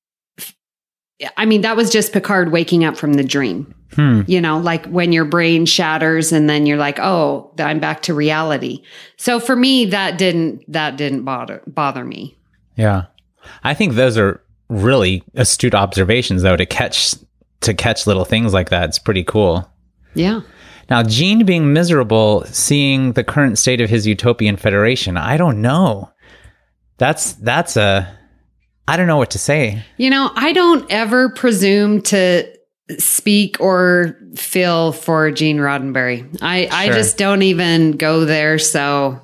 I mean, that was just Picard waking up from the dream. Hmm. You know, like when your brain shatters and then you're like, oh, I'm back to reality. So for me, that didn't, that didn't bother, bother me. Yeah. I think those are really astute observations, though, to catch, to catch little things like that. It's pretty cool. Yeah. Now, Gene being miserable, seeing the current state of his utopian federation, I don't know. That's, that's a, I don't know what to say. You know, I don't ever presume to speak or feel for Gene Roddenberry. I, I Sure. just don't even go there. So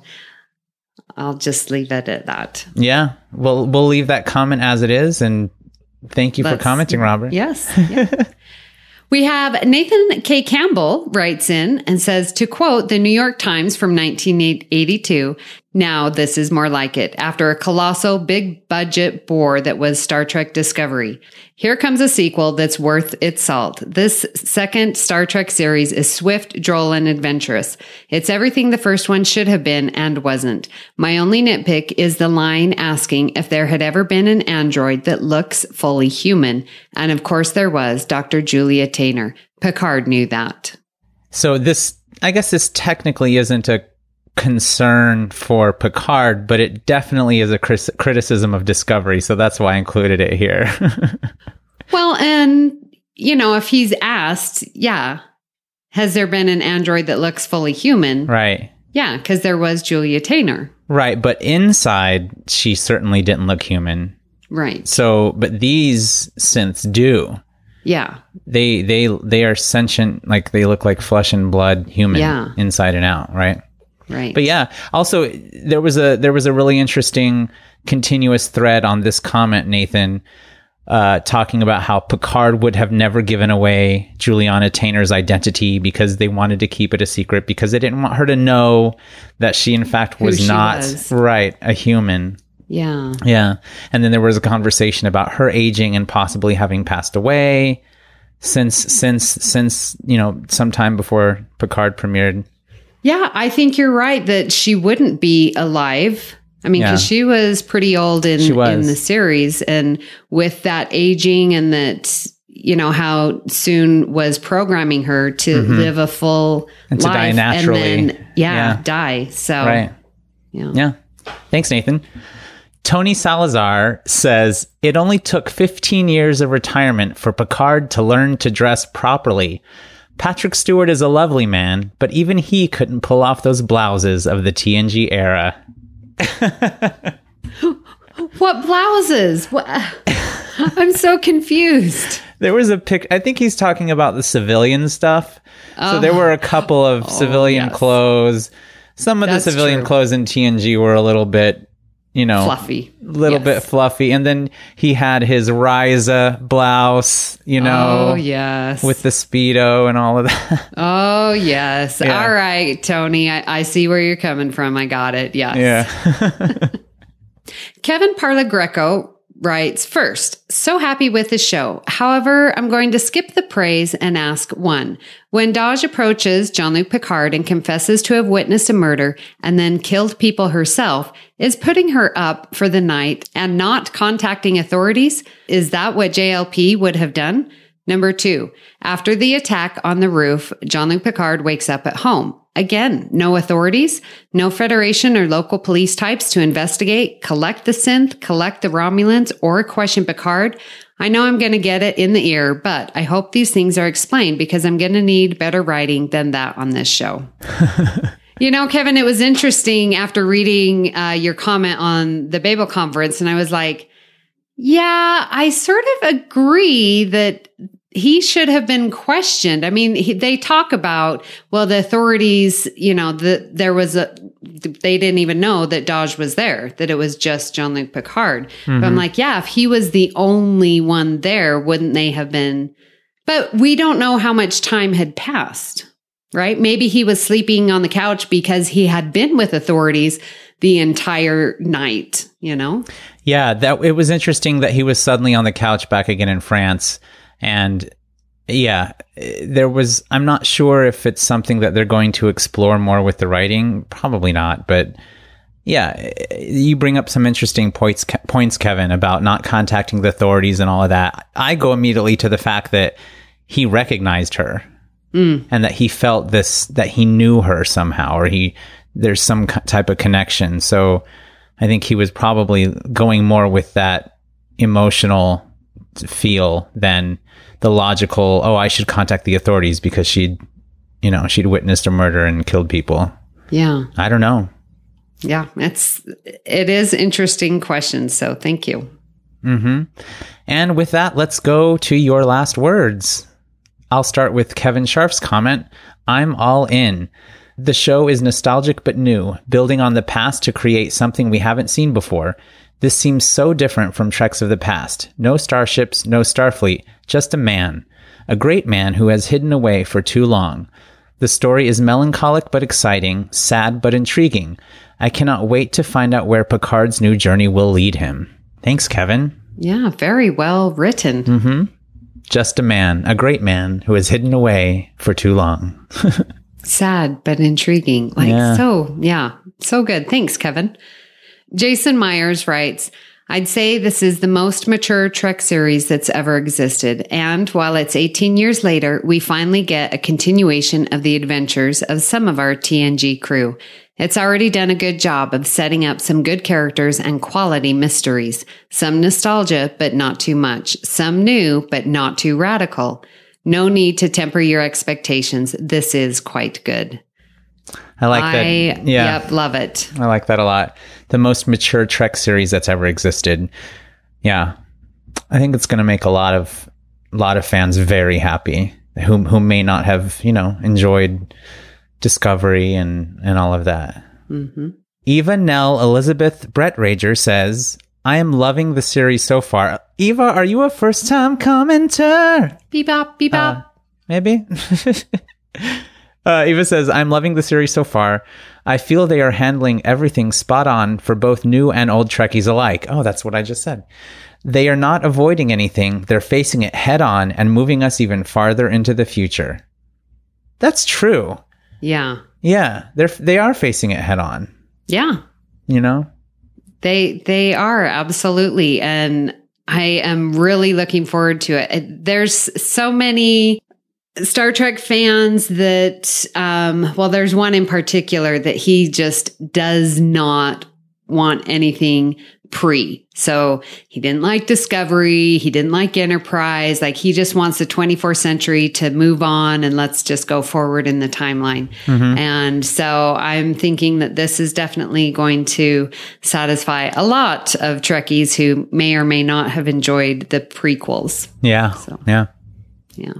I'll just leave it at that. Yeah. We'll, we'll leave that comment as it is. And thank you for Let's- commenting, Robert. Yes. Yeah. We have Nathan K. Campbell writes in and says, to quote the New York Times from nineteen eighty-two, now this is more like it. After a colossal big budget bore that was Star Trek Discovery, here comes a sequel that's worth its salt. This second Star Trek series is swift, droll, and adventurous. It's everything the first one should have been and wasn't. My only nitpick is the line asking if there had ever been an android that looks fully human. And of course there was, Doctor Julia Taylor. Picard knew that. So this, I guess this technically isn't a concern for Picard, but it definitely is a cris- criticism of Discovery. So that's why I included it here. Well, and, you know, if he's asked, yeah, has there been an android that looks fully human? Right. Yeah, because there was Julia Taylor. Right. But inside, she certainly didn't look human. Right. So, but these synths do. Yeah. They, they, they are sentient, like they look like flesh and blood human Yeah. inside and out. Right. Right. But yeah, also there was a there was a really interesting continuous thread on this comment, Nathan, uh, talking about how Picard would have never given away Juliana Taylor's identity because they wanted to keep it a secret because they didn't want her to know that she in fact was Who she not was. right a human. Yeah. Yeah, and then there was a conversation about her aging and possibly having passed away since since since you know sometime before Picard premiered. Yeah, I think you're right that she wouldn't be alive. I mean, because Yeah. she was pretty old in, She was. in the series. And with that aging and that, you know, how soon was programming her to live a full And to life die naturally. and then, yeah, Yeah. die. So, Right. yeah. Yeah. Thanks, Nathan. Tony Salazar says, it only took fifteen years of retirement for Picard to learn to dress properly. Patrick Stewart is a lovely man, but even he couldn't pull off those blouses of the T N G era. What blouses? What? I'm so confused. There was a pic. I think he's talking about the civilian stuff. Oh. So there were a couple of oh, civilian yes. clothes. Some of That's the civilian true. clothes in T N G were a little bit, you know, fluffy, a little yes. bit fluffy. And then he had his Ryza blouse, you know, oh, yes. with the Speedo and all of that. Oh, yes. Yeah. All right, Tony. I, I see where you're coming from. I got it. Yes. Yeah. Kevin Parlagreco writes, first, so happy with the show. However, I'm going to skip the praise and ask one. When Dahj approaches Jean-Luc Picard and confesses to have witnessed a murder and then killed people herself, is putting her up for the night and not contacting authorities? Is that what J L P would have done? Number two, after the attack on the roof, Jean-Luc Picard wakes up at home. Again, no authorities, no Federation or local police types to investigate, collect the synth, collect the Romulans, or question Picard. I know I'm going to get it in the ear, but I hope these things are explained because I'm going to need better writing than that on this show. You know, Kevin, it was interesting after reading uh, your comment on the Babel conference, and I was like, yeah, I sort of agree that he should have been questioned. I mean, he, they talk about, well, the authorities, you know, the, there was a, they didn't even know that Dahj was there, that it was just Jean-Luc Picard. Mm-hmm. But I'm like, yeah, if he was the only one there, wouldn't they have been? But we don't know how much time had passed, right? Maybe he was sleeping on the couch because he had been with authorities the entire night, you know? Yeah, that it was interesting that he was suddenly on the couch back again in France. And yeah, there was, I'm not sure if it's something that they're going to explore more with the writing. Probably not. But yeah, you bring up some interesting points, points, Kevin, about not contacting the authorities and all of that. I go immediately to the fact that he recognized her mm. and that he felt this, that he knew her somehow, or he, there's some type of connection. So I think he was probably going more with that emotional feel than the logical, oh, I should contact the authorities because she'd, you know, she'd witnessed a murder and killed people. Yeah. I don't know. Yeah, it's, it is interesting questions. So thank you. Mm-hmm. And with that, let's go to your last words. I'll start with Kevin Sharf's comment. I'm all in. The show is nostalgic but new, building on the past to create something we haven't seen before. This seems so different from Treks of the past. No starships, no Starfleet, just a man. A great man who has hidden away for too long. The story is melancholic but exciting, sad but intriguing. I cannot wait to find out where Picard's new journey will lead him. Thanks, Kevin. Yeah, very well written. Mm-hmm. Just a man, a great man who has hidden away for too long. Sad but intriguing. Like, yeah. so, yeah, so good. Thanks, Kevin. Jason Myers writes, I'd say this is the most mature Trek series that's ever existed. And while it's eighteen years later, we finally get a continuation of the adventures of some of our T N G crew. It's already done a good job of setting up some good characters and quality mysteries. Some nostalgia, but not too much. Some new, but not too radical. No need to temper your expectations. This is quite good. I like I, that. Yeah. Yep, love it. I like that a lot. The most mature Trek series that's ever existed. Yeah. I think it's going to make a lot of a lot of fans very happy who who may not have, you know, enjoyed Discovery and, and all of that. Mm-hmm. Eva Nell Elizabeth Brett Rager says, I am loving the series so far. Eva, are you a first-time commenter? Beep-bop, beep-bop. Uh, maybe? uh, Eva says, I'm loving the series so far. I feel they are handling everything spot on for both new and old Trekkies alike. Oh, that's what I just said. They are not avoiding anything. They're facing it head on and moving us even farther into the future. That's true. Yeah. Yeah, they're they are facing it head on. Yeah. You know? They they are, absolutely. And I am really looking forward to it. There's so many Star Trek fans that, um, well, there's one in particular that he just does not want anything pre. So he didn't like Discovery. He didn't like Enterprise. Like he just wants the twenty-fourth century to move on and let's just go forward in the timeline. Mm-hmm. And so I'm thinking that this is definitely going to satisfy a lot of Trekkies who may or may not have enjoyed the prequels. Yeah. So, yeah. Yeah.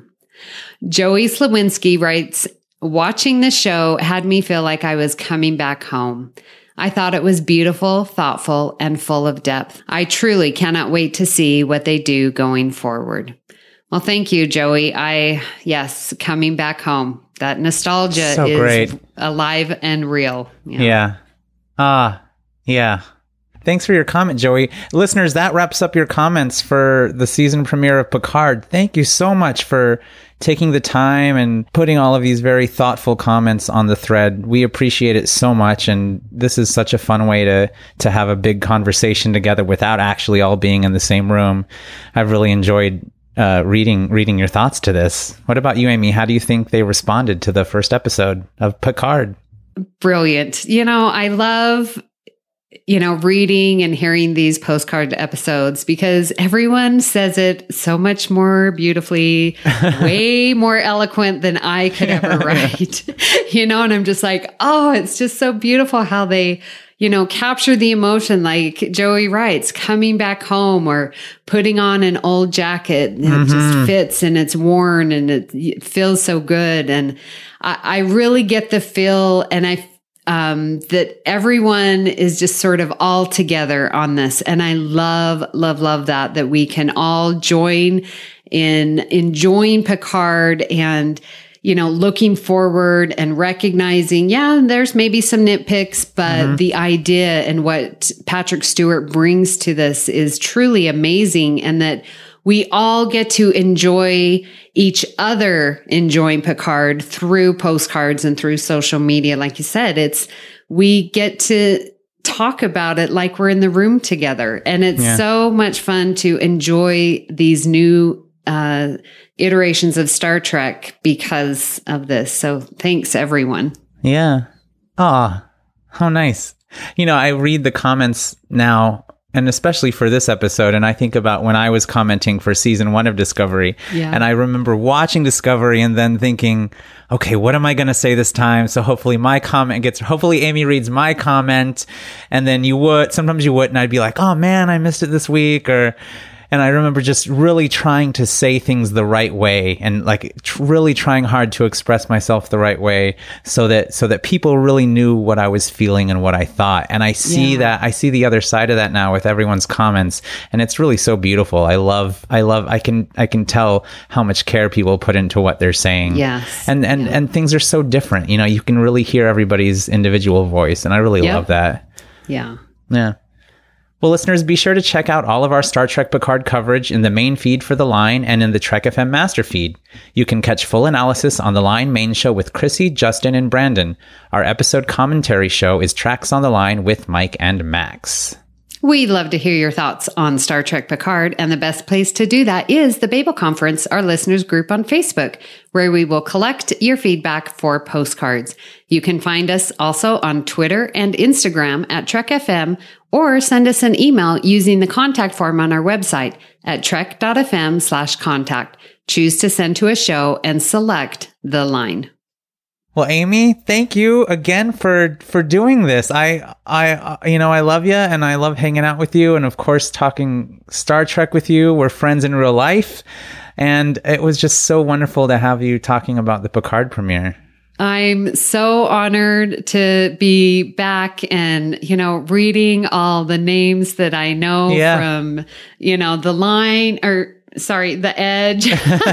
Joey Slawinski writes, watching the show had me feel like I was coming back home. I thought it was beautiful, thoughtful, and full of depth. I truly cannot wait to see what they do going forward. Well, thank you, Joey. I, yes, coming back home. That nostalgia so is great. Alive and real. Yeah. Ah, uh, yeah. Thanks for your comment, Joey. Listeners, that wraps up your comments for the season premiere of Picard. Thank you so much for taking the time and putting all of these very thoughtful comments on the thread. We appreciate it so much. And this is such a fun way to, to have a big conversation together without actually all being in the same room. I've really enjoyed uh, reading, reading your thoughts to this. What about you, Amy? How do you think they responded to the first episode of Picard? Brilliant. You know, I love you know, reading and hearing these postcard episodes because everyone says it so much more beautifully, way more eloquent than I could ever write, you know, and I'm just like, oh, it's just so beautiful how they, you know, capture the emotion like Joey writes, coming back home or putting on an old jacket that mm-hmm. just fits and it's worn and it, it feels so good. And I, I really get the feel and I Um, that everyone is just sort of all together on this. And I love, love, love that, that we can all join in enjoying Picard and, you know, looking forward and recognizing, yeah, there's maybe some nitpicks, but mm-hmm. the idea and what Patrick Stewart brings to this is truly amazing. And that we all get to enjoy each other enjoying Picard through postcards and through social media. Like you said, it's, we get to talk about it like we're in the room together. And it's yeah. so much fun to enjoy these new, uh, iterations of Star Trek because of this. So thanks everyone. Yeah. Ah, how nice. You know, I read the comments now, and especially for this episode, and I think about when I was commenting for season one of Discovery, yeah. and I remember watching Discovery and then thinking, okay, what am I going to say this time? So hopefully my comment gets, hopefully Amy reads my comment, and then you would, sometimes you would, and I'd be like, oh man, I missed it this week, or... And I remember just really trying to say things the right way and like tr- really trying hard to express myself the right way so that so that people really knew what I was feeling and what I thought. And I see yeah. that I see the other side of that now with everyone's comments, and it's really so beautiful. I love I love I can I can tell how much care people put into what they're saying. Yes. And and yeah. and things are so different. You know, you can really hear everybody's individual voice, and I really yep. love that. Yeah. Yeah. Well, listeners, be sure to check out all of our Star Trek Picard coverage in the main feed for The Line and in the Trek F M master feed. You can catch full analysis on The Line main show with Chrissy, Justin, and Brandon. Our episode commentary show is Tracks on the Line with Mike and Max. We'd love to hear your thoughts on Star Trek Picard, and the best place to do that is the Babel Conference, our listeners group on Facebook, where we will collect your feedback for postcards. You can find us also on Twitter and Instagram at Trek F M, or send us an email using the contact form on our website at trek.fm slash contact. Choose to send to a show and select The Line. Well, Amy, thank you again for, for doing this. I, I, you know, I love you and I love hanging out with you and of course talking Star Trek with you. We're friends in real life. And it was just so wonderful to have you talking about the Picard premiere. I'm so honored to be back and, you know, reading all the names that I know yeah. from, you know, The Line or sorry, The Edge.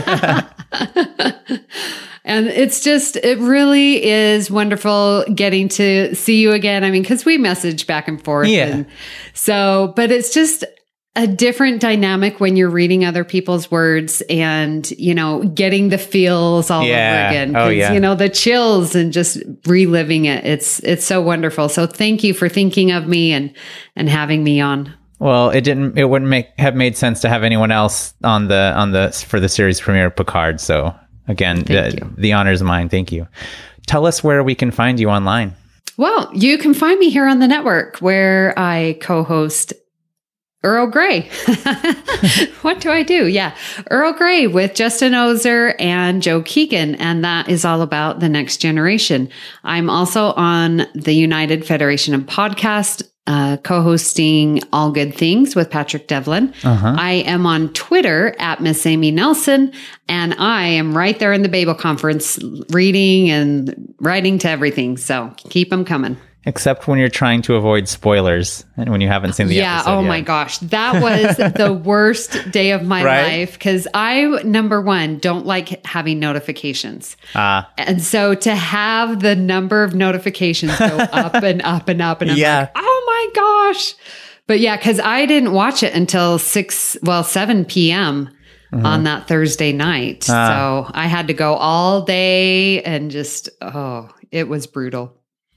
And it's just, it really is wonderful getting to see you again. I mean, because we message back and forth. Yeah. And so, but it's just a different dynamic when you're reading other people's words and, you know, getting the feels all yeah. over again. Oh, yeah. You know, the chills and just reliving it. It's, it's so wonderful. So thank you for thinking of me and, and having me on. Well, it didn't, it wouldn't make, have made sense to have anyone else on the, on the, for the series premiere of Picard. So again, the, the honor is mine. Thank you. Tell us where we can find you online. Well, you can find me here on the network where I co-host Earl Grey. What do I do? Yeah. Earl Grey with Justin Ozer and Joe Keegan. And that is all about the next generation. I'm also on the United Federation of Podcast, uh, co-hosting All Good Things with Patrick Devlin. Uh-huh. I am on Twitter at Miss Amy Nelson. And I am right there in the Babel conference reading and writing to everything. So keep them coming. Except when you're trying to avoid spoilers and when you haven't seen the yeah, episode. Yeah. Oh yet. my gosh. That was the worst day of my right? life because I, number one, don't like having notifications. Ah. Uh. And so to have the number of notifications go up and up and up and I'm yeah. like, oh my gosh. But yeah, because I didn't watch it until six, well, seven p.m. Mm-hmm. on that Thursday night. Ah. So I had to go all day and just, oh, it was brutal.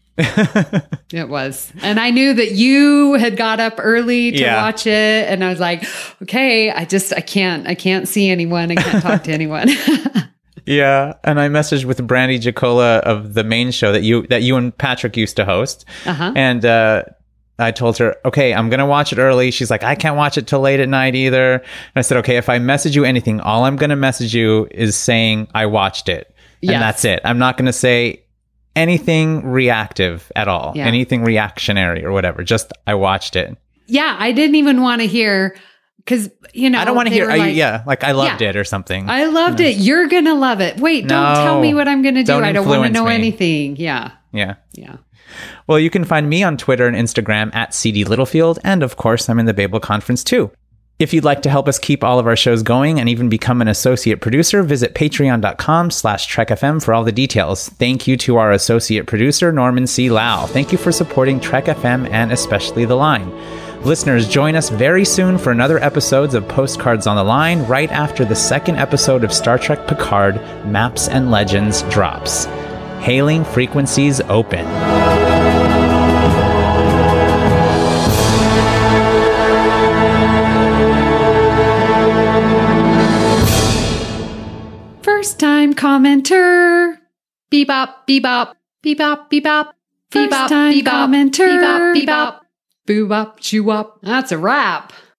It was. And I knew that you had got up early to yeah. watch it. And I was like, okay, I just, I can't, I can't see anyone. I can't talk to anyone. Yeah. And I messaged with Brandy Jacola of the main show that you, that you and Patrick used to host. Uh-huh. And, uh, I told her, okay, I'm going to watch it early. She's like, I can't watch it till late at night either. And I said, okay, if I message you anything, all I'm going to message you is saying I watched it. And yes. that's it. I'm not going to say anything reactive at all, yeah. anything reactionary or whatever. Just I watched it. Yeah, I didn't even want to hear because you know I don't want to hear. Like, I, yeah, like I loved yeah, it or something. I loved you know. it. You're gonna love it. Wait, no, don't tell me what I'm gonna do. Don't I don't want to know me. anything. Yeah, yeah, yeah. Well, you can find me on Twitter and Instagram at C D Littlefield, and of course, I'm in the Babel Conference too. If you'd like to help us keep all of our shows going and even become an associate producer, visit patreon.com slash trekfm for all the details. Thank you to our associate producer, Norman C. Lau. Thank you for supporting Trek F M and especially The Line. Listeners, join us very soon for another episodes of Postcards on the Line right after the second episode of Star Trek Picard, Maps and Legends drops. Hailing frequencies open. First time commenter. Bebop, bebop, bebop, bebop. First time commenter. Bebop, bebop. Boo bop, chew up. That's a wrap.